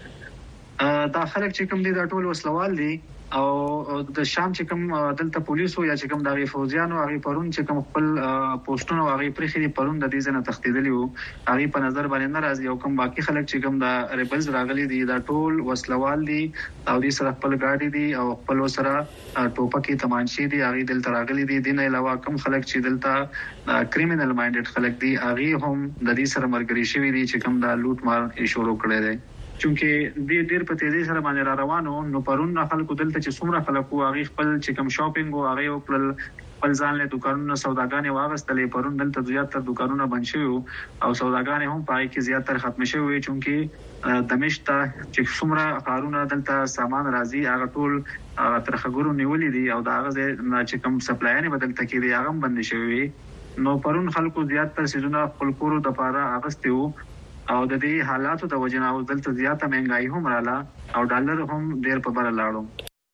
دا خلک چې کوم دي دا ټول وسلوال دي او د شام چې کوم دلته پولیسو یا چې کوم د فوجیانو هغه پرون چې کوم خپل پوسټونو هغه پرخي پرون د دې ځنه تختیدلی وو هغه په نظر باندې ناراضي او کوم باقي خلک چې کوم د ریبلز راغلي دي دا ټول وسلوال دي او دې سره خپل ګاډي دي او خپل سره ټوپکې تمانچې دي هغه دلته راغلي دي د نه علاوه کوم خلک چې دلته کریمینل مایندډ خلک دي هغه هم د دې سره مرګري شوی دي چې کوم د لوټ مار شروع کړي دي چونکه ډیر په تیزی سره باندې را روانو نو پرون خلکو دلته چې څومره خلکو هغه خپل چې کوم شاپینګ او هغه خپل ځان له دکانونو سوداګانې واغستلې پرون دلته زیاتره دکانونه بند شوي او سوداګانې هم پای کې زیاتره ختم شوي چونکه دمشق ته چې څومره کارونه دلته سامان راځي هغه ټول ترخګورو نیولې دي او دا هغه چې کوم سپلایانې بدلته کې دي هغه بند شوي نو پرون خلکو زیاتره سيزونه خپل کورو د پاره اغستیو او د دې حالاتو د وجنه او دلته زیاته مهنګای هم رااله او ډالر هم ډیر په بر لاړو.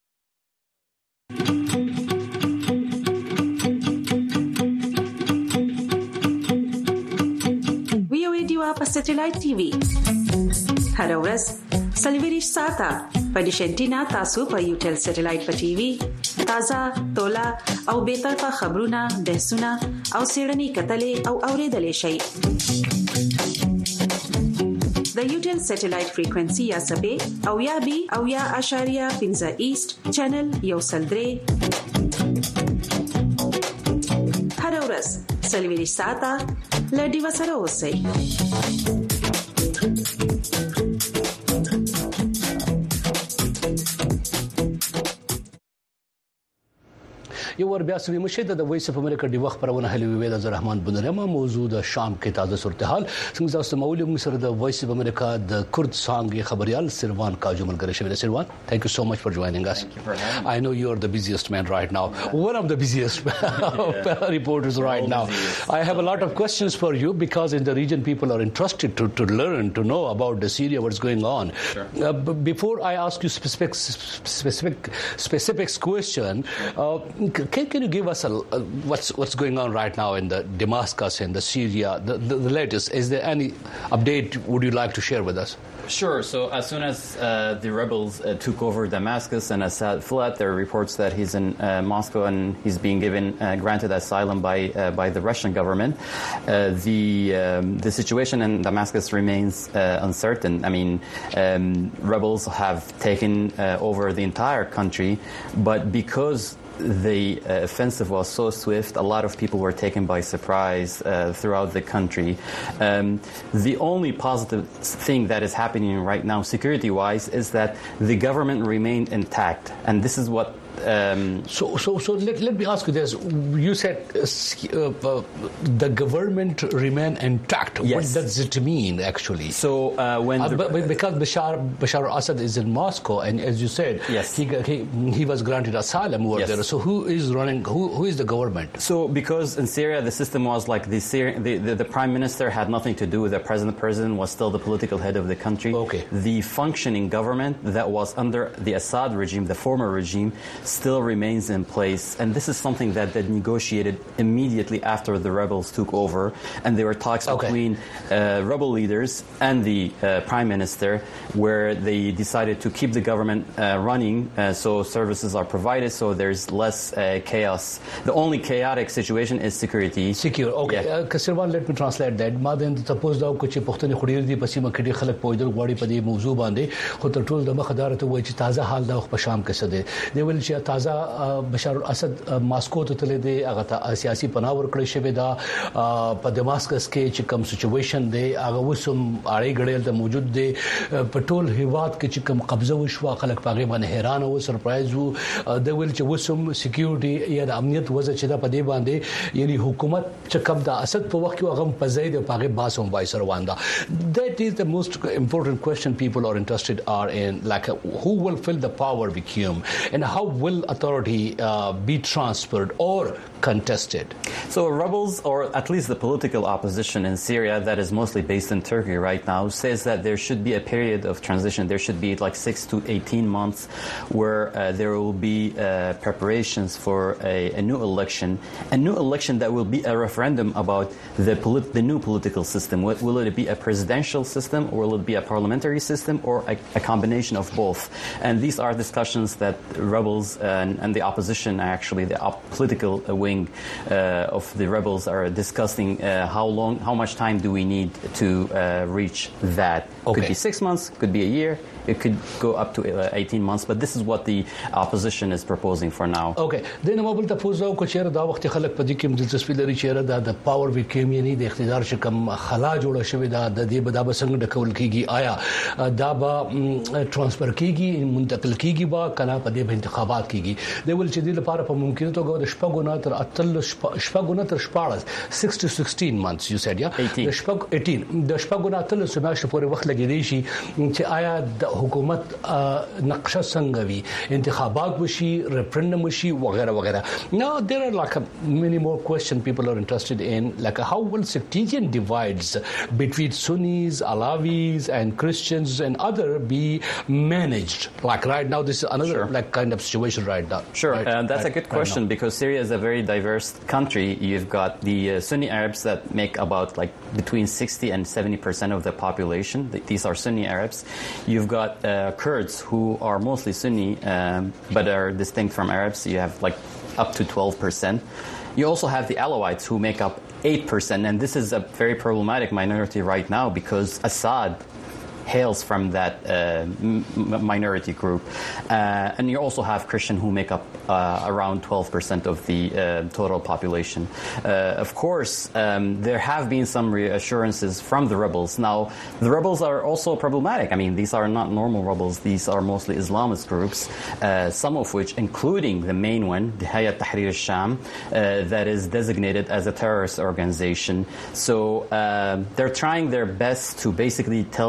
ویو ایډیو په سټلایټ ټي وي هر ورځ سلویریش ساته په ډیشنټینا تاسو په یوټل سټلایټ په ټي وي تازه تولا او به طرفه خبرونه بحثونه او سیړنی کتلې او اوریدلې شي د یوټل سټلایټ فریکوئنسي یا سبې او یا بي او یا اشاریه 15 ایست چینل یو سلدري هر ورځ سلویریش ساته لډي وسره اوسئ. یو ور بیا سوي مشهد د وایس اف امریکا دی وخت پرونه هلي وی د رحمان بنرما موضوع د شام کې تازه صورتحال څنګه تاسو معلوم سره د وایس اف امریکا د کورد سانګ خبريال سروان کاجو ملګری شوی سروان thank you so much for joining us. I know you are the busiest man right now, one of the busiest reporters right now. I have a lot of questions for you because in the region people are interested to learn to know about the Syria what's going on. Sure. Before I ask you specifics question Can you give us what's going on right now in the Damascus and the Syria, the latest? Is there any update would you like to share with us? Sure. So as soon as the rebels took over Damascus and Assad fled, there are reports that he's in Moscow and he's being granted asylum by the Russian government. The situation in Damascus remains uncertain. I mean, rebels have taken over the entire country, but because the offensive was so swift, a lot of people were taken by surprise throughout the country. The only positive thing that is happening right now, security-wise, is that the government remained intact, and this is what. So let me ask you this. You said the government remain intact. Yes. What does it mean, actually? So because Bashar al-Assad is in Moscow, and as you said, yes. he was granted asylum over there. So who is running? Who is the government? So because in Syria the system was like the prime minister had nothing to do with the president. The president was still the political head of the country. Okay. The functioning government that was under the Assad regime, the former regime, still remains in place, and this is something that they negotiated immediately after the rebels took over, and there were talks between rebel leaders and the prime minister, where they decided to keep the government running, so services are provided, so there's less chaos. The only chaotic situation is security. Secure. Okay. Kasirwan, let me translate that. Maden suppose da kuch puxtani khudiri di pasima kidi khalak poidul gwadi padi mawzu bande khotar tul da makhadarat wa chi taza hal da khp sham kesade they will تازه بشار الاسد ماسکو ته تللی دی هغه ته سیاسي پناه ورکړی شوی دا په دماسکس کې چې کوم سچويشن دی هغه وسم اړې غړې ته موجود دی په ټول هیواد کې چې کوم قبضه وشو خلک پاغه باندې حیران او سرپرایز وو د ویل چې وسم سکیورټي یا د امنیت وضع چې دا په دې باندې یعنی حکومت چې کوم د اسد په وخت کې هغه په ځای د پاغه باسم وایس روان دا that is the most important question people are interested are in, like who will fill the power vacuum and how will authority be transferred or contested? So rebels, or at least the political opposition in Syria that is mostly based in Turkey right now, says that there should be a period of transition. There should be like 6 to 18 months where there will be preparations for a new election that will be a referendum about the new political system. Will it be a presidential system, or will it be a parliamentary system, or a combination of both? And these are discussions that rebels and the opposition, actually the political wing of the rebels, are discussing how much time do we need to reach that. Okay. Could be 6 months, could be a year, it could go up to 18 months, but this is what the opposition is proposing for now. Okay. Then مابل تفوزو کو چیرې دا وخت خلک په دې کې دلچسپي لري چې دا د پاور ویکیم یعنی د اقتدار چې کوم خلا جوړه شوې ده د دې بدا بسنګ ډکول کیږي آیا دا به ترانسفر کیږي منتقل کیږي با کله په دې انتخابات کیږي د ول چې د لپاره په ممکنه توګه د شپږونه تر اتل شپږونه تر 6 to 16 months you said, yeah? 18. د شپږونه اتل سماشه پورې وخت لګیدي شي چې آیا د حکومت نقشه څنګه وي انتخابات وشي referendum وشي وغیرہ وغیرہ. Now there are like many more questions people are interested in, like how will sectarian divides between Sunnis, Alawis and Christians and other be managed? Like right now this is another like kind of situation right now. Sure, right, that's a good question because Syria is a very diverse country. You've got the Sunni Arabs that make about like between 60 and 70% of the population. These are Sunni Arabs. You've got Kurds who are mostly Sunni but are distinct from Arabs. You have like up to 12%. You also have the Alawites who make up 8%, and this is a very problematic minority right now because Assad hails from that minority group. And you also have Christian who make up around 12% of the total population. Of course, there have been some reassurances from the rebels. Now, the rebels are also problematic. I mean, these are not normal rebels. These are mostly Islamist groups, some of which, including the main one, the Hayat Tahrir al-Sham, that is designated as a terrorist organization. So they're trying their best to basically tell the international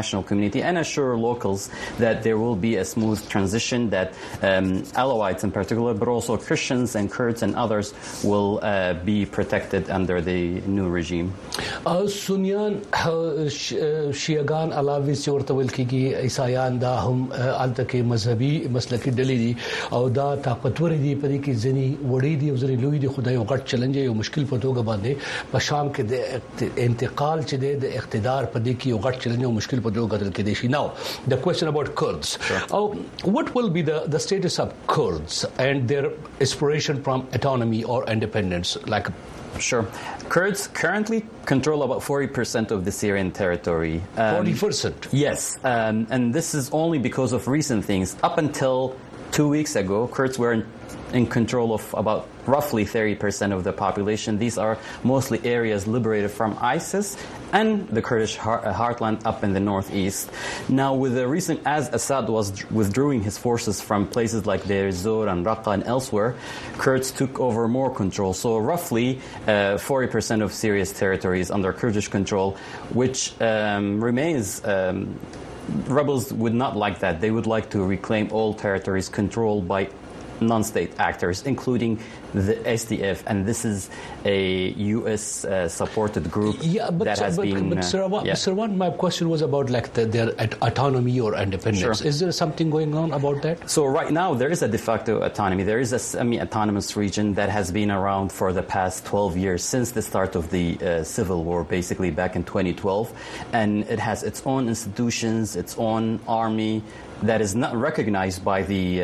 international community and assure locals that there will be a smooth transition, that Alawites in particular, but also Christians and Kurds and others will be protected under the new regime. Sunyan Shiagan Alawi ورته کېږي عیسایان دا هم التکه مذهبي مسلکي ډلې دي او دا طاقتور دي په دې کې ځنی وړي دي او ځنی لوی دي خدای یو غټ چیلنج یو مشکل په توګه باندې په شام کې د انتقال چې د اقتدار په دې کې یو غټ چیلنج او مشکل په توګه ګڼل کېدی شي. Now the question about Kurds. What will be the status of Kurds and their aspiration from autonomy or independence? Like Sure. Kurds currently control about 40% of the Syrian territory. 40%? Yes. And this is only because of recent things. Up until 2 weeks ago, Kurds were in control of about roughly 30% of the population. These are mostly areas liberated from ISIS and the Kurdish heartland up in the northeast. Now, with the recent, as Assad was withdrawing his forces from places like Deir ez-Zor and Raqqa and elsewhere, Kurds took over more control. So roughly 40% of Syria's territory is under Kurdish control, which remains... rebels would not like that. They would like to reclaim all territories controlled by non-state actors, including the SDF, and this is a U.S. supported group that has been. But Sarwan, my question was about like their autonomy or independence. Sure. Is there something going on about that? So right now there is a de facto autonomy. There is a semi-autonomous region that has been around for the past 12 years, since the start of the civil war, basically back in 2012, and it has its own institutions, its own army, that is not recognized by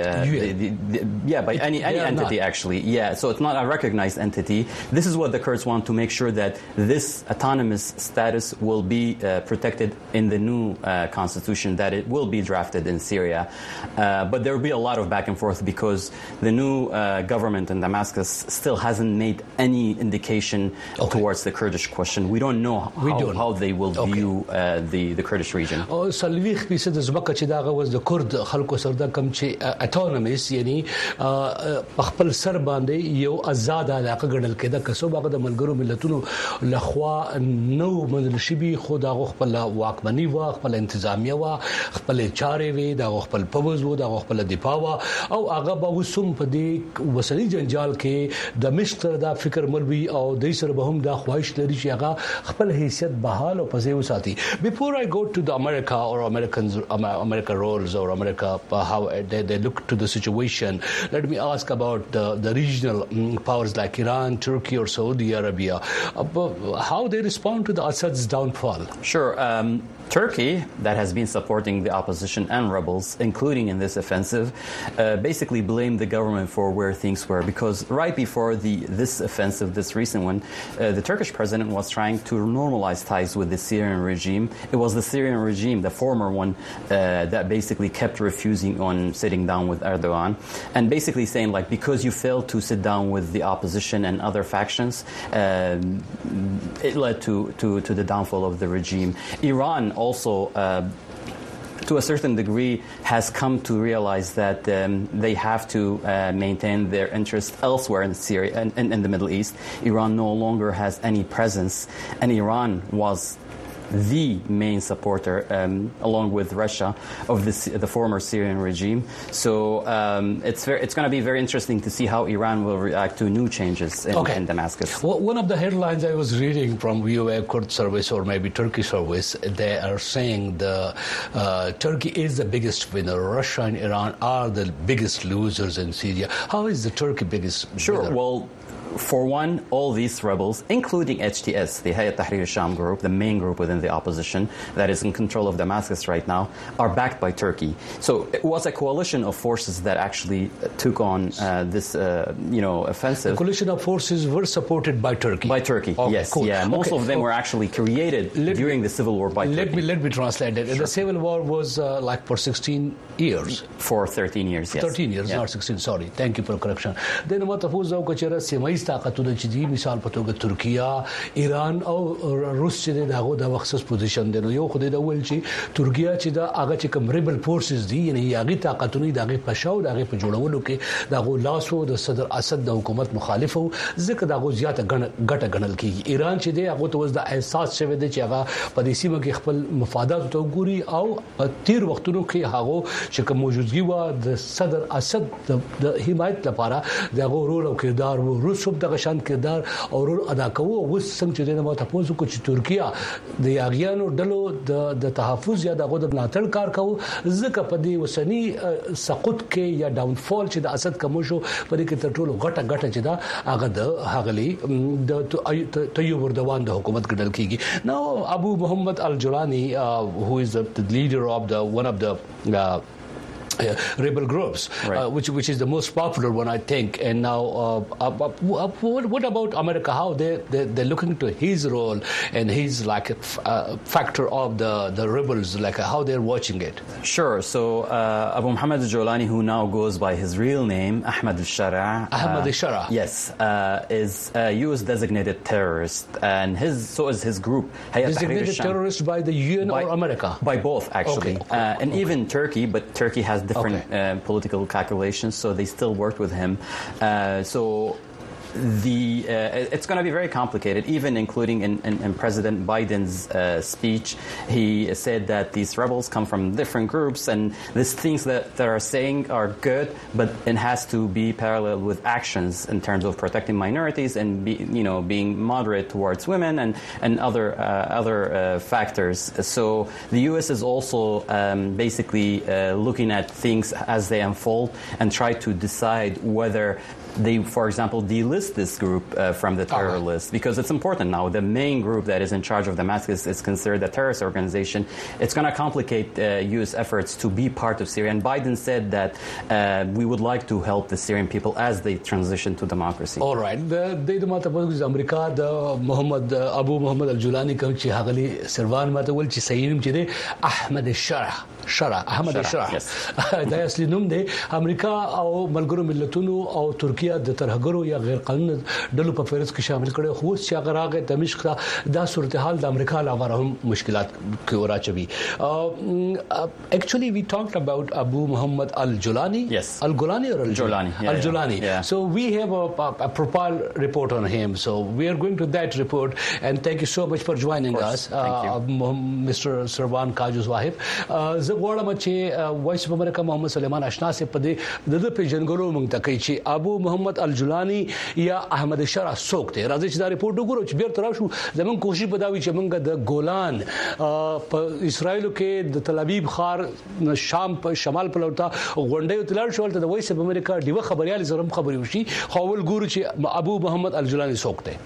by any entity not. Actually. Yeah, so it's not a recognized entity. This is what the Kurds want, to make sure that this autonomous status will be protected in the new constitution, that it will be drafted in Syria. But there will be a lot of back and forth because the new government in Damascus still hasn't made any indication towards the Kurdish question. We don't know how they will view the Kurdish region. کورد خلکو سره د کم چې اتونومیس یعنی خپل سر باندې یو آزاد علاقه ګڼل کېده کسو باغ د ملګرو ملتونو لخوا نو منل شي خو دا خپل واکمنی وا خپل انتظامیه وا خپل چارې وي دا خپل پوز وو دا خپل دفاع وا او هغه به وسوم په دې وسنی جنجال کې د مشتر دا فکر مروي او د سر به هم دا خواهش لري چې هغه خپل حیثیت بحال او پځې وساتي. Before I go to the America or America roles or America, how they look to the situation, let me ask about the regional powers like Iran, Turkey or Saudi Arabia, how they respond to the Assad's downfall. Sure. Turkey, that has been supporting the opposition and rebels, including in this offensive, basically blamed the government for where things were, because right before this offensive, this recent one, the Turkish president was trying to normalize ties with the Syrian regime. It was the Syrian regime, the former one, that basically kept refusing on sitting down with Erdogan, and basically saying, like, because you failed to sit down with the opposition and other factions, it led to the downfall of the regime. Iran also, to a certain degree, has come to realize that they have to maintain their interest elsewhere in Syria and in the Middle East. Iran no longer has any presence, and Iran was the main supporter, along with Russia, of the former Syrian regime. So it's going to be very interesting to see how Iran will react to new changes in Damascus. Well, one of the headlines I was reading from VOA Kurd service or maybe Turkish service, they are saying Turkey is the biggest winner. Russia and Iran are the biggest losers in Syria. How is the Turkey biggest winner? Sure. Well, for one, all these rebels, including HTS, the Hayat Tahrir al-Sham group, the main group within the opposition that is in control of Damascus right now, are backed by Turkey. So it was a coalition of forces that actually took on this, offensive. The coalition of forces were supported by Turkey. By Turkey, yes, cool. Yeah. Most of them were actually created during the civil war by Turkey. Let me translate it. Sure. The civil war was like for 16 years. For 13 years, yes. 13 years, not 16. Sorry. Thank you for correction. Then what the ختیځ طاقتونه چې دي مثال په توګه ترکیه ایران او روس چې دغه د مخصوص پوزیشن دی. یو خدای د ول چې ترکیه چې د هغه چې کوم ریبل فورسز دي یعنی هغه طاقتونه دغه پښاو دغه په جوړولو کې دغه لاسو د صدر اسد د حکومت مخالف وو ځکه دغه زیاته ګټه ګڼل کیږي. ایران چې دی هغه ته د احساس شوی دی چې هغه په دې سیمه کې خپل مفادات ته ګوري او تیر وختونو کې هغه چې کوم موجودګي و د صدر اسد د حمایت لپاره دغه رول او کردار وو. روس هم دغه شان کردار او رول ادا کوي. اوس څنګه چې د ماته پوسو کو چې ترکیه د یاغیانو ډلو د تحفظ یا دغه د ملاتړ کار کوي ځکه په دې وسنی سقوط کې یا ډاون فال چې د اسد کوم شو په دې کې تر ټولو غټه چې دا هغه د هغلی د طیب اردوان د حکومت ګډل کیږي. نو ابو محمد الجولانی who is the leader of the one of the rebel groups, right. which is the most popular one, I think. And now, what about America? How they're looking to his role and his like factor of the rebels, like how they're watching it? Sure. So Abu Muhammad al-Jawlani, who now goes by his real name, Ahmad al-Shara. Ahmad al-Shara. Yes, is a U.S. designated terrorist, and so is his group. Designated terrorist by the UN or America? By both, actually, and even Turkey, but Turkey has different political calculations, so they still worked with him. It's going to be very complicated, even including in President Biden's speech. He said that these rebels come from different groups, and these things that are saying are good, but it has to be parallel with actions in terms of protecting minorities and being moderate towards women and other factors. So the U.S. is also basically looking at things as they unfold and try to decide whether they, for example, delist this group from the terror list, because it's important now. The main group that is in charge of Damascus is considered a terrorist organization. It's going to complicate U.S. efforts to be part of Syria. And Biden said that we would like to help the Syrian people as they transition to democracy. All right. The مطابق امریکا د محمد ابو محمد الجولانی کوم چې هغلی سروان ماته ول چې سیدم چې دی احمد الشرع احمد الشرع دا اصلي نوم دی. امریکا او ملګرو ملتونو او ترکیه د ترهګرو یا غیر قانوني ډلو په فهرست کې شامل کړي. خو چې هغه راغی دمشق دا صورتحال د امریکا لپاره هم مشکلات کې وراچوي. Actually we talked about Abu Muhammad al-Jawlani. Yes. Al-Gholani or Jawlani. Al-Jawlani. Yeah. So we have a profile report on him. So we are going to that report, and thank you so much for joining us, Mr. Sarwan Kajus Wahib. زغوړم چې وایس په امریکا محمد سلیمان آشنا سي په دې د پیژنګلو مونږ ته کوي چې ابو محمد الجولانی یا احمد الشرع څوک دی. راځي چې دا ریپورت وګورو چې بیرته راشو. زمون کوشش بداوي چې مونږ د ګولان په اسرایل کې د تل ابیب خار شام په شمال په لورته غونډې تلل شو. ته د وایس په امریکا دیو خبريال زرم خبري وشي خپل ګورو چې ابو محمد الجولانی څوک دی.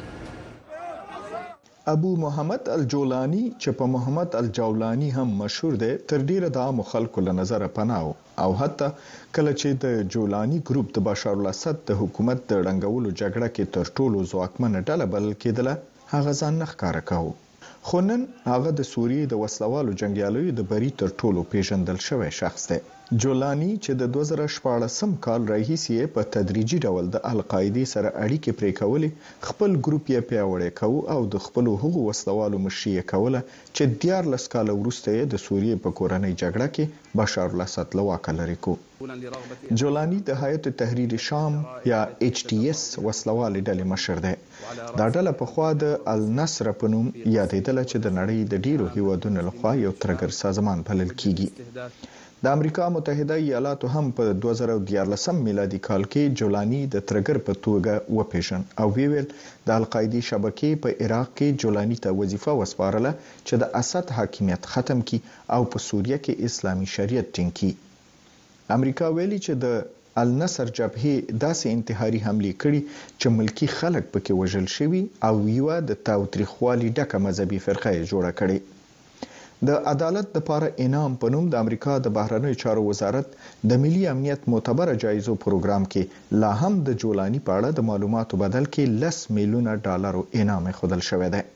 ابو محمد الجولانی چې په محمد الجولانی هم مشهور دی تر ډیره د عام خلکو له نظره پناه او حتی کله چې د جولانی ګروپ د بشار الاسد د حکومت د رنګولو جګړه کې تر ټولو ځواکمن ډله بلل کېدله هغه ځان نخکاره کاوه. خو نن هغه د سوریې د وسلوالو جنگیالیو د بری تر ټولو پیژندل شوی شخص دی. جولانی چې د 2014 کال راهیسې په تدریجي ډول د القاعده سره اړیکې پرې کولې خپل ګروپ یې پیاوړی کوي او د خپل حقوقو وسلوالو مشري کوله چې 14 کال وروسته د سوریې په کورنۍ جګړه کې بشار الاسد له واکه لري کو. جولانی د هیئت تحریر شام یا HTS وسلوال ډلې مشر دی. دا ډله په خوا د النصر په نوم یادېدله چې د نړۍ د ډیرو هیوادونو لخوا یو ترګر سازمان بلل کیږي. د امریکا متحده ایالاتو هم په 2014 میلادي کال کې جولانی د ترګر په توګه وپیژن او ویل د القاعده شبکې په عراق کې جولانی ته وظیفه وسپارله چې د اسد حاکمیت ختم کړي او په سوریه کې اسلامي شریعت ټینګ کړي. امریکا ویلي چې د النصر جبهه داسې انتحاري حمله کړي چې ملکی خلک پکې وژل شوي او یو د تاوتریخوالي ډکه مذهبي فرقه جوړه کړي. د عدالت لپاره انعام په نوم د امریکا د بهرنیو چارو وزارت د ملي امنیت معتبر جایزو پروګرام کې لا هم د جولانی په اړه د معلوماتو بدل کې $10 میلیون انعام خودل شوی دی.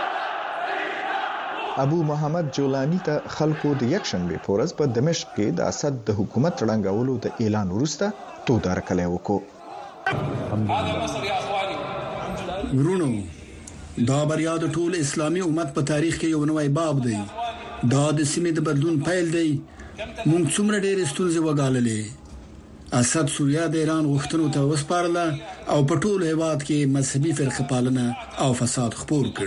ابو محمد جولانی ته خلکو د یکشنبه په ورځ په دمشق کې د اسد د حکومت ړنګولو د اعلان وروسته تود هرکلی وکړ. ورونو دا بریا د ټول اسلامي امت په تاریخ کې یو نوی باب دی. دا د سیمې د بدلون پیل دی. موږ څومره ډېر ستونزې وګاللې. اسد سوریا د ایران غوښتنو ته وسپارله او په ټول هیواد کې مذهبي فرقه پالنه او فساد خپور کړ.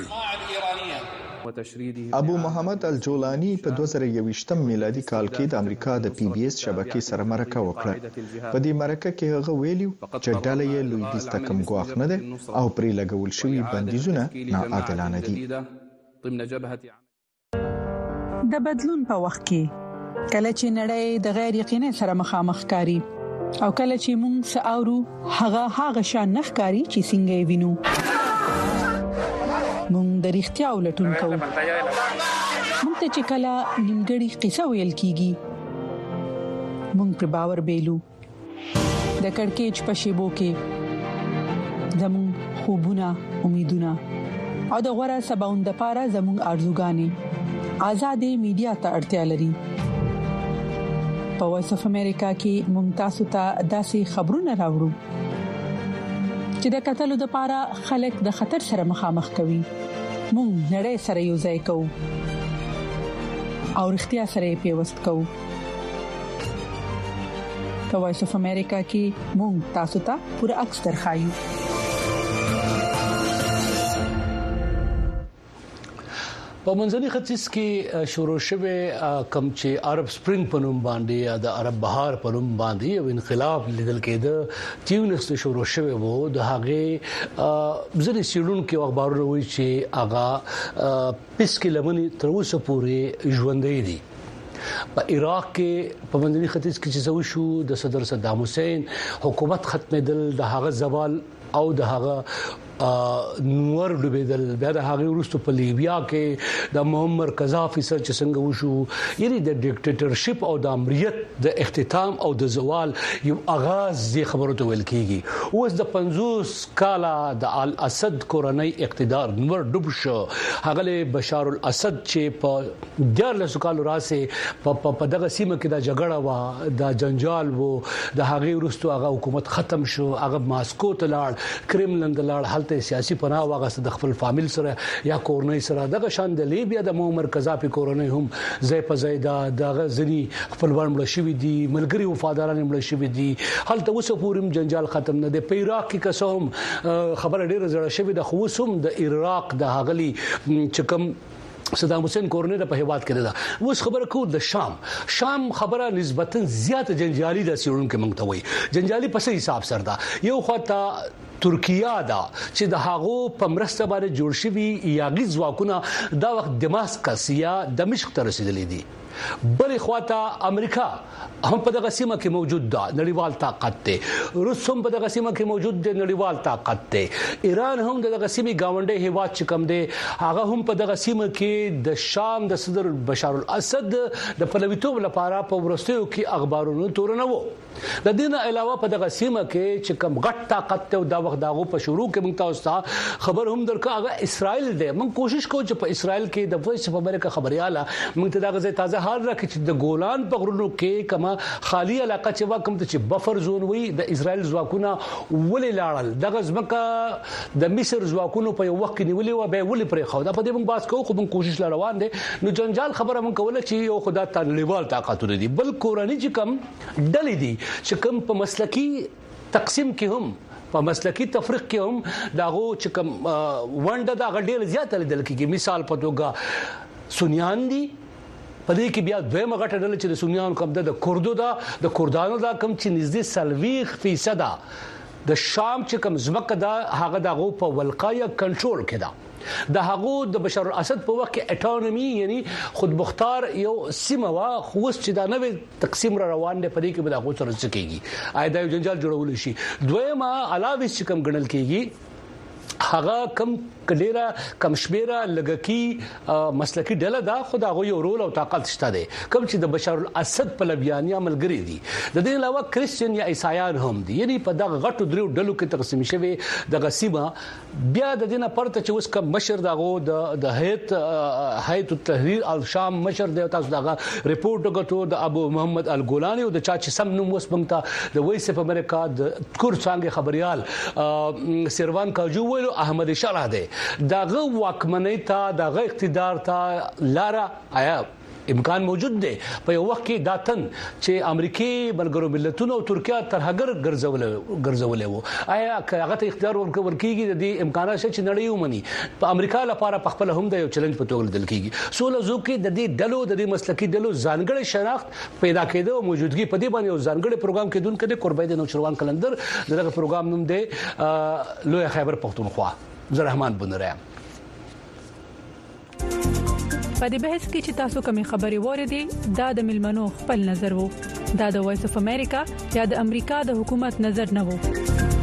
ابو محمد الجولانی په 2021 میلادي کال کې د امریکا د پی بي اس شبکې سره مرکه وکړه. په دې مرکه کې هغه ویلي چې ډله یې لویدیځ ته کم ګواښ نه ده او پرې لګول شوی بندیزونه ناعادلانه دي. د بدلون په وخت کې کله چې نړۍ د غیر یقیني سره مخامخ کاری او کله چې موږ ساورو هغه شان نخکاری چې څنګه وینو موږ د اړتیا ولټون کوو. موږ ته چې کله نیمګړی قصه ویل کیږي موږ پر باور بیلو. د کڑکېچ په شیبو کې زموږ خوبونه امیدونه او د غوړه سباوند لپاره زموږ ارزوګانې آزادې میډیا ته اړتیا لري. په وایس اف امریکا کې ممتاز ته داسې خبرونه راوړو چې د قتلو د لپاره خلک د خطر سره مخامخ کوي. موږ نړۍ سره یو ځای کوو او اړتیا سره پیوست کوو. په وایس اف امریکا کې موږ تاسو ته پوره عکس درخایو. په منځني ختیځ کې شروع شوه کم چې عرب سپرینګ په نوم باندې یا د عرب بهار په نوم باندې یو انقلاب لیدل کېده. تیونس شروع شوه وو د هغه ځینې سیډون کې اخبارونه وایي چې هغه پس کې لمنې تر اوسه پورې ژوندې دي. په عراق کې په منځني ختیځ کې چې شو د صدر صدام حسین حکومت ختمېدل د هغه زوال او د هغه نور ډوبېدل. بیا د هغه وروسته په لیبیا کې د معمر قذافي سره چې څنګه وشو یعنی د ډیکټیټرشپ او د امریت د اختتام او د زوال یو آغاز یې خبرو ته ویل کیږي. اوس د 50 کاله د الاسد کورنۍ اقتدار نور ډوب شو. هغه بشار الاسد چې په 14 کال راسه په دغه سیمه کې د جګړه و د جنجال وو د هغه وروسته هغه حکومت ختم شو. هغه ماسکو ته لاړ کرملن ته لاړ ته سیاسي پناه واغسته د خپل فامیل سره یا کورنۍ سره. دغه شان د لیبیا د معمر قذافي کورنۍ هم ځای په ځای دغه ځنی خپلوان مړ شوی دي ملګری وفاداران مړ شوی دي. هلته اوسه پورم جنجال ختم نه دی. په عراق کې قسم خبر ډیره زړه شوی د خوسم د عراق د هغلی چکم صدام حسین کورنۍ په هیواد کې ده. اوس خبره کو د شام خبره نسبتا زیات جنجالي د سیړون کې مونږ ته وای. جنجالي په څه حساب سره ده؟ یو خواته ترکیه دا چې د هغو په مرسته باندې جوړ شوی یاغي ځواکونه دا وخت دمشق یا دمشق ته رسیدلې دي. بلې خواته امریکا هم په دغه سیمه کې موجود ده، نړیوال طاقت دی. روس هم په دغه سیمه کې موجود دی، نړیوال طاقت دی. ایران هم دغه سیمه گاونډي هیواد چې کم دی هغه هم په دغه سیمه کې د شام د صدر بشار الاسد د پلویتوب لپاره په ورستیو کې اخبارونو تورنه وو. د دې نه علاوه په دغه سیمه کې چې کم غټ طاقت ته دا وخت داغو په شروع کې موږ تاسو ته خبر هم درکا هغه اسرائیل دی. موږ کوشش کوو چې په اسرائیل کې د وایس اف امریکا خبرياله موږ ته دغه تازه حال راکړي چې د ګولان په غرونو کې کما خالی علاقه چې واکم ته چې بفر زون وي د اسرائیل ځواکونه ولې لاړل. دغه ځمکه د مصر ځواکونو په یو وخت کې نیولې و به ولې پرې خو دا په دې موږ باس کوو. خو موږ کوشش روان دي. نو جنجال خبره موږ کوله چې یو خدای تعالی نړیوال طاقتونه دي بل کورانی چې کم ډلې دي چې کم په مسلکی تقسیم کې هم په مسلکی تفریق کې هم داغو چې کم ونده دا غډېل زیات لیدل کېږي. مثال په توګه سنیان دي پدې کې بیا دویمه غټه ډله چې د سنیانو کم د کردو دا د کردانو دا کم چې نږدې 30% د شام چې کم زمکه دا هغه دغه په ولقایه کنټرول کړه. د هغه د بشار الاسد په وخت کې اټونومي یعنی خود مختار یو سیمه وا خوست چې دا نوې تقسیم را روان دی پدې کې به دغه سره څه کېږي آیدا یو جنجال جوړول شي. دویمه علاوه چې کم ګڼل کېږي هغه کډیره کمشمیره لګکی مسلکی ډله دا خدای یو رول او طاقت شته دي کوم چې د بشار الاسد په لبیانیا عملګری دي د دې علاوه کریسچن یا عیسایان هم دي یعنی په دغه غټو درو ډلو کې تقسیم شوی د غسیمه بیا د دینه پرته چې اوس کوم مشر دغه د هیئت التحریر الشام مشر دی تاسو دغه ریپورت وکړو د ابو محمد الګولانی او د چا چې سم نوم اوس بنګتا د وایس اف امریکا د کور څنګه خبريال سیروان کاجو ویلو احمد شاه دی دغه واکمنۍ ته دغه اقتدار ته لاره آیا امکان موجود دی په یو وخت کې داتن چې امریکای بلګرو ملتونو او ترکیه ترهګر ګرځولې وو آیا هغه ته اختیار ورکیږي د دې امکانات چې نړۍ ومني په امریکا لپاره په خپل هم د یو چیلنج په توګه لیدل کیږي سوله زوکي د دې ډلو د دې مسلکی ډلو ځانګړي شناخت پیدا کېده او موجودګي په دې باندې یو ځانګړي پروګرام کې دون کړي قربای د نوشروان کلندر دغه پروګرام نوم دی لوی خیبر پختونخوا زرحمان بنرام په دې بحث کې چې تاسو کومې خبري وریدي دا د ملمنو خپل نظر وو دا د وایس اف امریکا یا د امریکا د حکومت نظر نه وو